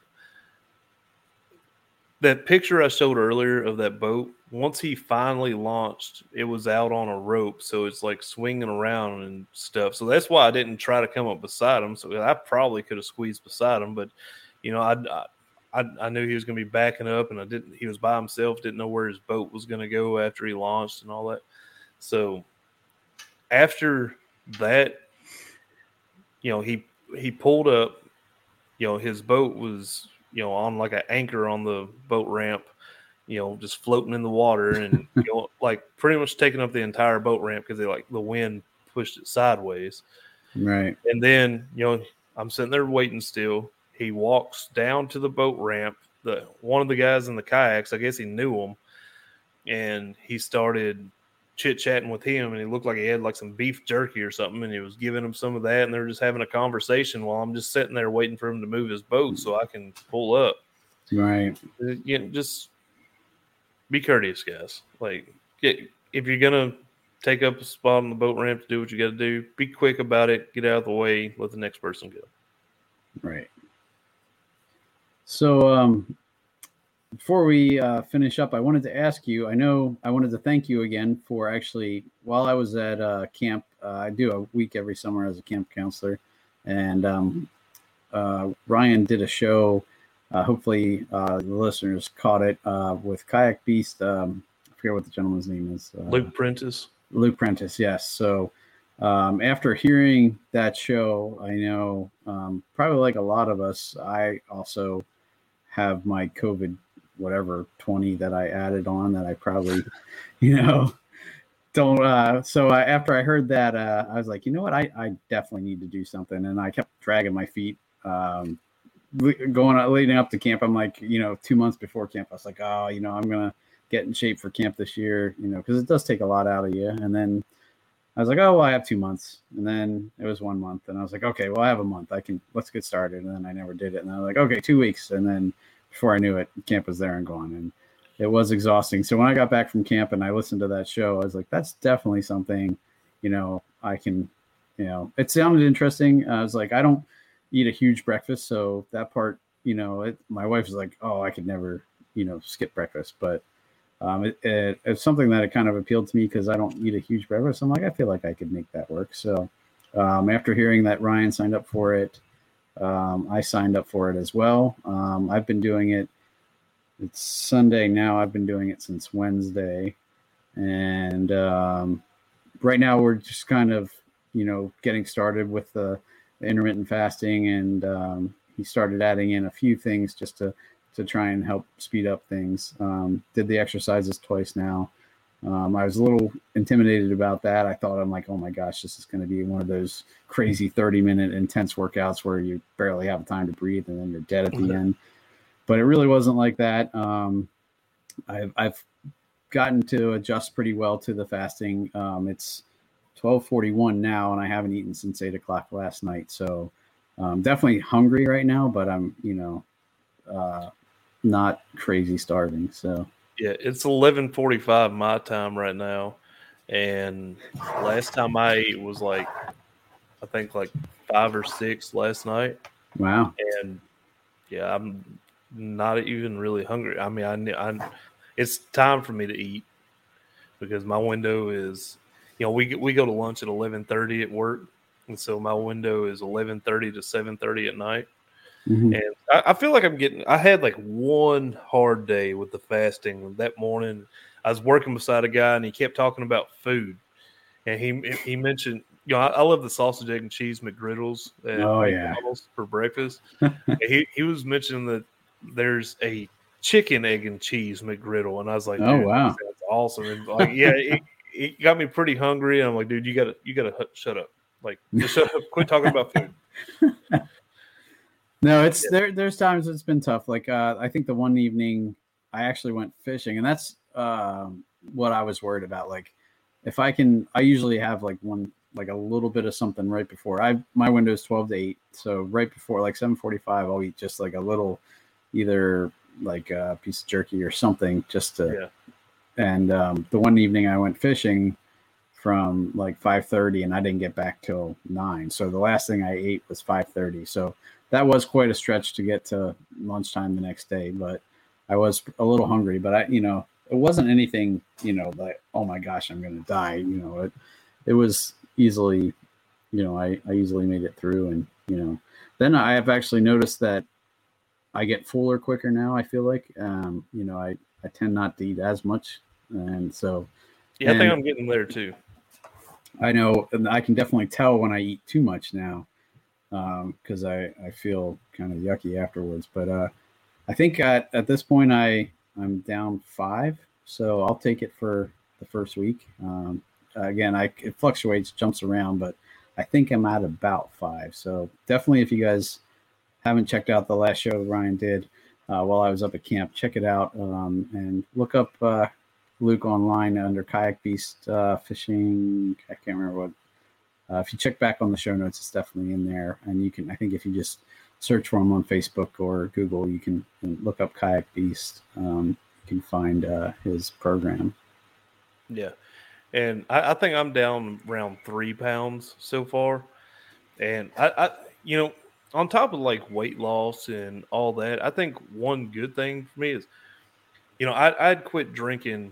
that picture I showed earlier of that boat, once he finally launched, it was out on a rope, so it's like swinging around and stuff. So that's why I didn't try to come up beside him. So I probably could have squeezed beside him, but I knew he was going to be backing up, and he was by himself, didn't know where his boat was going to go after he launched and all that. So after that, he pulled up, his boat was, on like an anchor on the boat ramp, just floating in the water, and, like pretty much taking up the entire boat ramp because the wind pushed it sideways. Right. And then, I'm sitting there waiting still. He walks down to the boat ramp. One of the guys in the kayaks, I guess he knew him, and he started chit-chatting with him, and he looked like he had like some beef jerky or something, and he was giving him some of that, and they were just having a conversation while I'm just sitting there waiting for him to move his boat so I can pull up. Right. Just be courteous, guys. Like, if you're going to take up a spot on the boat ramp to do what you got to do, be quick about it, get out of the way, let the next person go. Right. So before we finish up, I wanted to ask you, I wanted to thank you again for actually, while I was at camp, I do a week every summer as a camp counselor, and Ryan did a show, hopefully the listeners caught it, with Kayak Beast. I forget what the gentleman's name is. Luke Prentice. Luke Prentice, yes. So after hearing that show, I know probably like a lot of us, I also have my COVID 20 that I added on that I probably don't so after I heard that I was like, I definitely need to do something, and I kept dragging my feet leading up to camp. I'm like 2 months before camp, I was like, I'm gonna get in shape for camp this year, because it does take a lot out of you. And then I was like, I have 2 months. And then it was 1 month. And I was like, okay, well, I have a month. Let's get started. And then I never did it. And I was like, okay, 2 weeks. And then before I knew it, camp was there and gone. And it was exhausting. So when I got back from camp and I listened to that show, I was like, that's definitely something, I can, it sounded interesting. I was like, I don't eat a huge breakfast. So that part, my wife was like, oh, I could never, skip breakfast. But It's something that it kind of appealed to me because I don't eat a huge breakfast. I'm like, I feel like I could make that work. So after hearing that Ryan signed up for it, I signed up for it as well. I've been doing it. It's Sunday now. I've been doing it since Wednesday. And right now we're just kind of, getting started with the intermittent fasting. And he started adding in a few things just to try and help speed up things. Did the exercises twice now. I was a little intimidated about that. I'm like, oh my gosh, this is going to be one of those crazy 30-minute intense workouts where you barely have time to breathe and then you're dead at the end. But it really wasn't like that. I've gotten to adjust pretty well to the fasting. It's 12:41 now, and I haven't eaten since 8 o'clock last night. So definitely hungry right now, but I'm, not crazy starving. So yeah, it's 11:45 my time right now, and last time I ate was I think 5 or 6 last night. Wow. And yeah, I'm not even really hungry. I mean, it's time for me to eat because my window is, we go to lunch at 11:30 at work, and so my window is 11:30 to 7:30 at night. Mm-hmm. And I feel like I had one hard day with the fasting. That morning, I was working beside a guy, and he kept talking about food, and he mentioned, I love the sausage, egg, and cheese McGriddles at McDonald's for breakfast. he was mentioning that there's a chicken, egg, and cheese McGriddle, and I was like, oh dude, wow, that's awesome. And yeah, it got me pretty hungry. And I'm like, dude, you gotta shut up. Just shut up. Quit talking about food. No, it's there's times it's been tough. I think the one evening I actually went fishing, and that's what I was worried about. If I usually have a little bit of something right before. My window is 12 to 8, so right before 7:45 I'll eat just a little, either a piece of jerky or something just to. Yeah. And the one evening I went fishing from 5:30, and I didn't get back till 9. So the last thing I ate was 5:30. So that was quite a stretch to get to lunchtime the next day, but I was a little hungry. But it wasn't anything, oh my gosh, I'm going to die. It was easily, I easily made it through. And, then I have actually noticed that I get fuller quicker now. I feel like, I tend not to eat as much. And so, yeah, I think I'm getting there too. I know, and I can definitely tell when I eat too much now. Because I feel kind of yucky afterwards. But I think at this point I'm down 5, so I'll take it for the first week. Again, it fluctuates, jumps around, but I think I'm at about 5. So definitely, if you guys haven't checked out the last show Ryan did while I was up at camp, check it out and look up Luke online under Kayak Beast Fishing. I can't remember what. If you check back on the show notes, it's definitely in there. And I think if you just search for him on Facebook or Google, you can look up Kayak Beast. You can find his program. Yeah. And I think I'm down around 3 pounds so far. And I on top of weight loss and all that, I think one good thing for me is, I'd quit drinking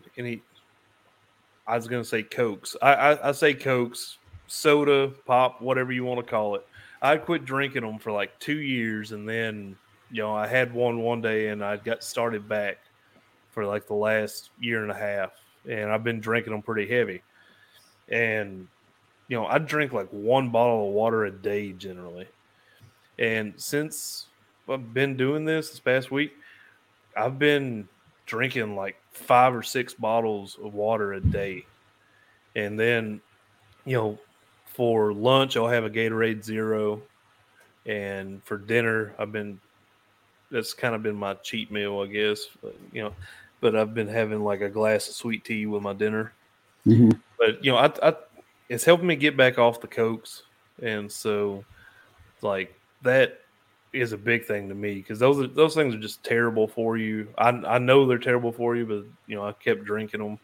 I was going to say Cokes. I say Cokes, soda, pop, whatever you want to call it. I quit drinking them for 2 years, and then I had one day, and I got started back for the last year and a half, and I've been drinking them pretty heavy. And I drink 1 bottle of water a day generally. And since I've been doing this past week, I've been drinking 5 or 6 bottles of water a day, and then for lunch, I'll have a Gatorade Zero. And for dinner, that's kind of been my cheat meal, I guess. But I've been having a glass of sweet tea with my dinner. Mm-hmm. But, it's helping me get back off the Cokes. And so, that is a big thing to me because those things are just terrible for you. I know they're terrible for you, but, I kept drinking them.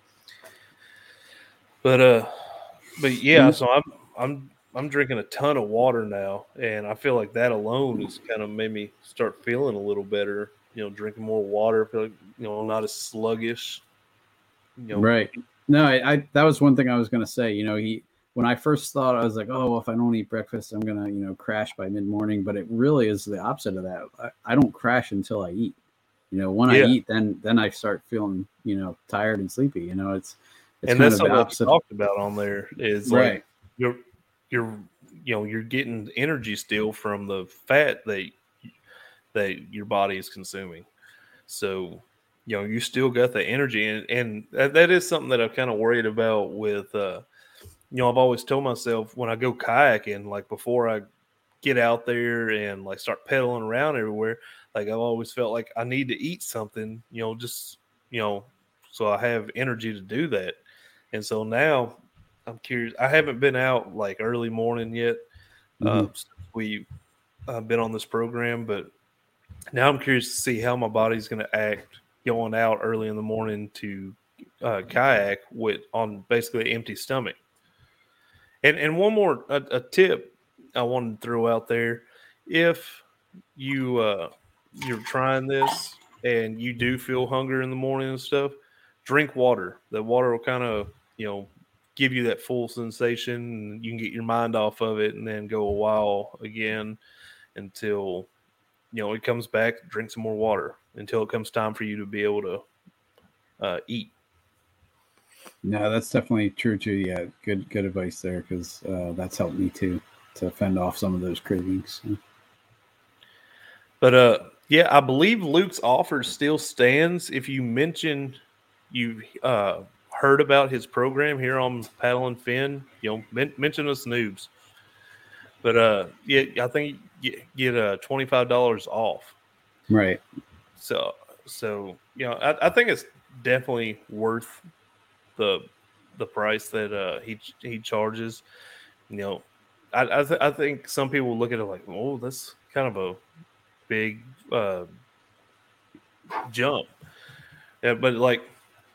But yeah, so I'm drinking a ton of water now, and I feel like that alone has kind of made me start feeling a little better. Drinking more water, I feel like not as sluggish. Right. No, I that was one thing I was going to say. When I first thought, I was like, oh, well, if I don't eat breakfast, I'm going to, crash by mid-morning. But it really is the opposite of that. I don't crash until I eat. When I eat, then I start feeling, tired and sleepy. It's and kind that's of the what opposite. we talked about on there is Right. like you're getting energy still from the fat that your body is consuming. So, you still got the energy, and that is something that I'm kind of worried about with, I've always told myself when I go kayaking, like before I get out there and like start pedaling around everywhere, like I've always felt like I need to eat something, so I have energy to do that. And so now I'm curious. I haven't been out like early morning yet. Since we've been on this program, but now I'm curious to see how my body's going to act going out early in the morning to kayak on basically an empty stomach. And one more a tip I wanted to throw out there: if you're trying this and you do feel hunger in the morning and stuff, drink water. The water will kind of give you that full sensation, and you can get your mind off of it, and then go a while again until it comes back. Drink some more water until it comes time for you to be able to eat. No, that's definitely true too. Yeah, good advice there, because that's helped me too to fend off some of those cravings. But I believe Luke's offer still stands. If you mention you heard about his program here on Paddle and Fin, mention us noobs. But I think you get $25 off. Right. So I think it's definitely worth the price that he charges. I think some people look at it like, oh, that's kind of a big jump. Yeah, but like,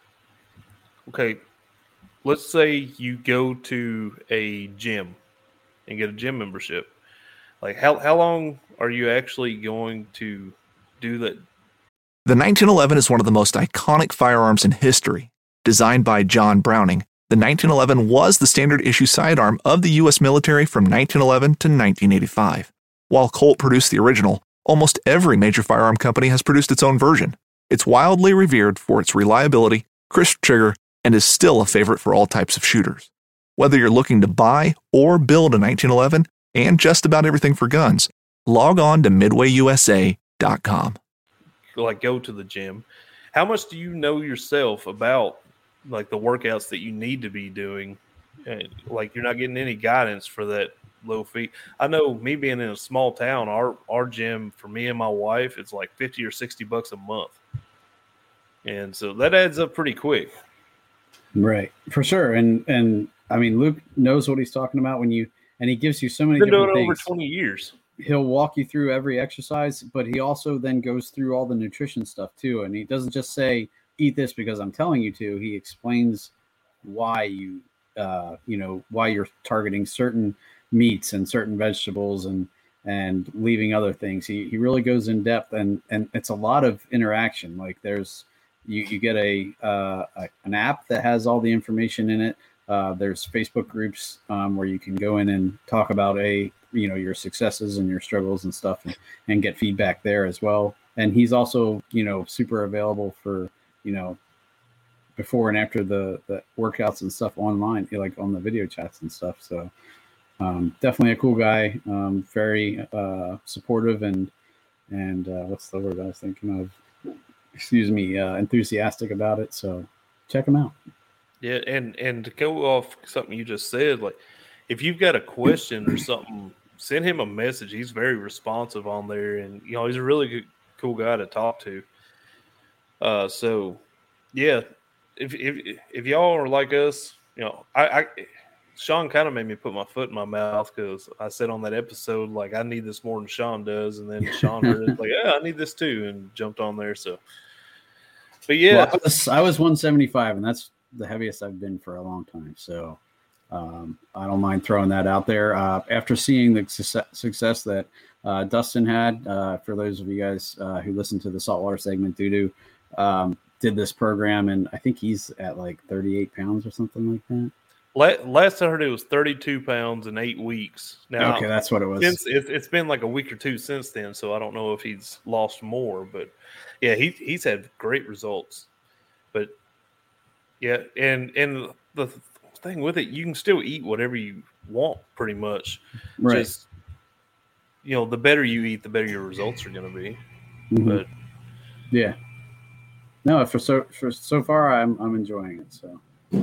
okay, let's say you go to a gym and get a gym membership. Like, how long are you actually going to do that? The 1911 is one of the most iconic firearms in history. Designed by John Browning, the 1911 was the standard issue sidearm of the U.S. military from 1911 to 1985. While Colt produced the original, almost every major firearm company has produced its own version. It's wildly revered for its reliability, crisp trigger, and is still a favorite for all types of shooters. Whether you're looking to buy or build a 1911 and just about everything for guns, log on to MidwayUSA.com. Like, go to the gym. How much do you know yourself about like the workouts that you need to be doing? Like, you're not getting any guidance for that low fee. I know, me being in a small town, our gym for me and my wife, it's like $50 or $60 a month, and so that adds up pretty quick. Right, for sure. And I mean, Luke knows what he's talking about and he gives you so many Been different doing it things. over 20 years. He'll walk you through every exercise, but he also then goes through all the nutrition stuff too. And he doesn't just say, eat this because I'm telling you to. He explains why why you're targeting certain meats and certain vegetables and leaving other things. He really goes in depth, and it's a lot of interaction. Like, there's you get an app that has all the information in it. There's Facebook groups where you can go in and talk about your successes and your struggles and stuff, and get feedback there as well. And he's also super available for before and after the workouts and stuff online, like on the video chats and stuff. So definitely a cool guy, very supportive and what's the word I was thinking of? Enthusiastic about it. So check him out. Yeah, and to go off something you just said, like, if you've got a question or something, send him a message. He's very responsive on there, and he's a really good, cool guy to talk to. So yeah, if y'all are like us, Sean kind of made me put my foot in my mouth, because I said on that episode, like, I need this more than Sean does, and then Sean heard it, like, yeah, I need this too, and jumped on there. So, but yeah, well, I was 175, and that's the heaviest I've been for a long time. So I don't mind throwing that out there. After seeing the success that Dustin had, for those of you guys who listen to the saltwater segment, did this program, and I think he's at like 38 pounds or something like that. Last I heard it was 32 pounds in 8 weeks. Now, okay, that's what it was. It's been like a week or two since then, so I don't know if he's lost more. But yeah, he's had great results. But yeah, and the thing with it, you can still eat whatever you want, pretty much. Right. Just, the better you eat, the better your results are going to be. Mm-hmm. But yeah, no, for so far, I'm enjoying it. So.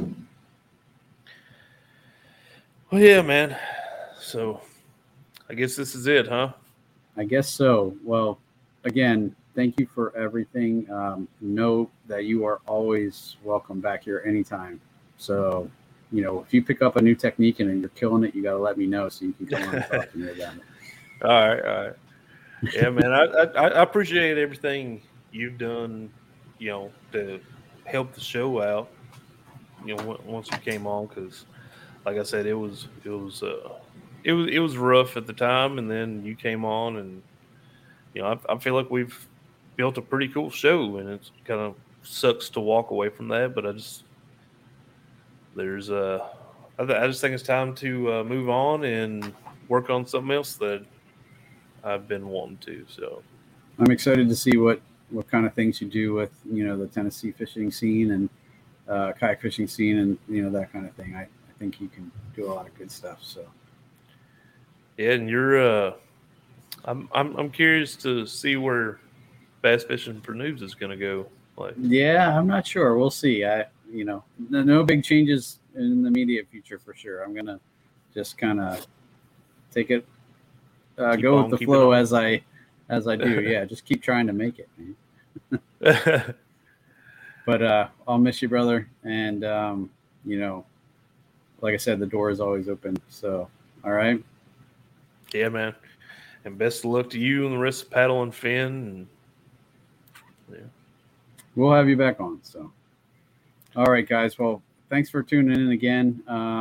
Well, yeah, man. So I guess this is it, huh? I guess so. Well, again, thank you for everything. Know that you are always welcome back here anytime. So, if you pick up a new technique and you're killing it, you got to let me know so you can come on and talk to me about it. All right. Yeah, man. I appreciate everything you've done, to help the show out. Once you came on, because, like I said, it was rough at the time, and then you came on, and I feel like we've built a pretty cool show, and it kind of sucks to walk away from that, but I just think it's time to move on and work on something else that I've been wanting to. So I'm excited to see what kind of things you do with the Tennessee fishing scene and kayak fishing scene, and that kind of thing. I think you can do a lot of good stuff. So yeah, and you're I'm curious to see where Bass Fishing for Noobs is going to go. Yeah, I'm not sure. We'll see. No big changes in the immediate future for sure. I'm gonna just kind of take it, go with the flow as I do. Yeah, just keep trying to make it, man. But I'll miss you, brother. And like I said, the door is always open. So, all right. Yeah, man. And best of luck to you and the rest of Paddle and Fin. And, yeah. We'll have you back on. So, all right, guys. Well, thanks for tuning in again.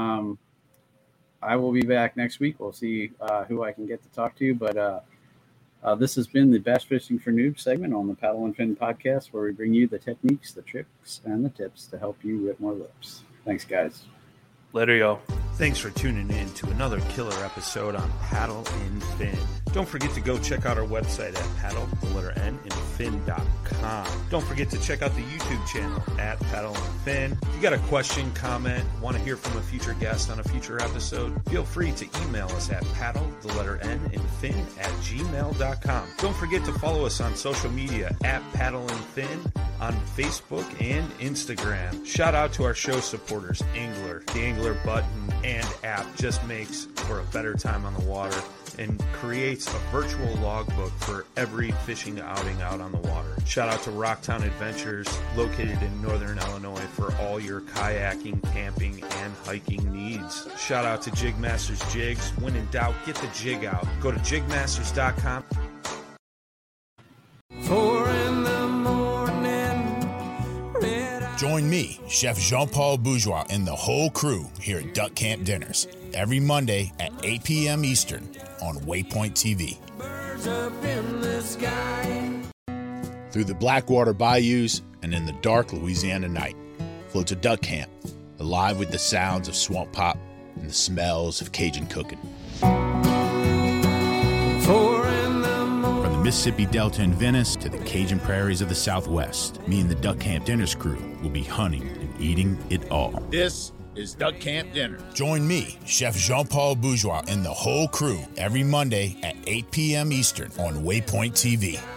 I will be back next week. We'll see who I can get to talk to. But this has been the Bass Fishing for Noobs segment on the Paddle and Fin podcast, where we bring you the techniques, the tricks, and the tips to help you rip more lips. Thanks, guys. Later, y'all. Thanks for tuning in to another killer episode on Paddle and Fin. Don't forget to go check out our website at paddle_and_fin.com. Don't forget to check out the YouTube channel at Paddle and Fin. If you got a question, comment, want to hear from a future guest on a future episode, feel free to email us at paddle_and_fin@gmail.com. Don't forget to follow us on social media at Paddle and Fin on Facebook and Instagram. Shout out to our show supporters, Angler. The Angler button and app just makes for a better time on the water and creates a virtual logbook for every fishing outing out on the water. Shout out to Rocktown Adventures, located in Northern Illinois, for all your kayaking, camping, and hiking needs. Shout out to Jigmasters Jigs. When in doubt, get the jig out. Go to jigmasters.com. Join me, Chef Jean-Paul Bourgeois, and the whole crew here at Duck Camp Dinners every Monday at 8 p.m. Eastern on Waypoint TV. Through the Blackwater bayous and in the dark Louisiana night floats a duck camp, alive with the sounds of swamp pop and the smells of Cajun cooking. From the Mississippi Delta in Venice to the Cajun prairies of the Southwest, me and the Duck Camp Dinners crew will be hunting and eating it all. This is Duck Camp Dinner. Join me, Chef Jean-Paul Bourgeois, and the whole crew every Monday at 8 p.m. Eastern on Waypoint TV.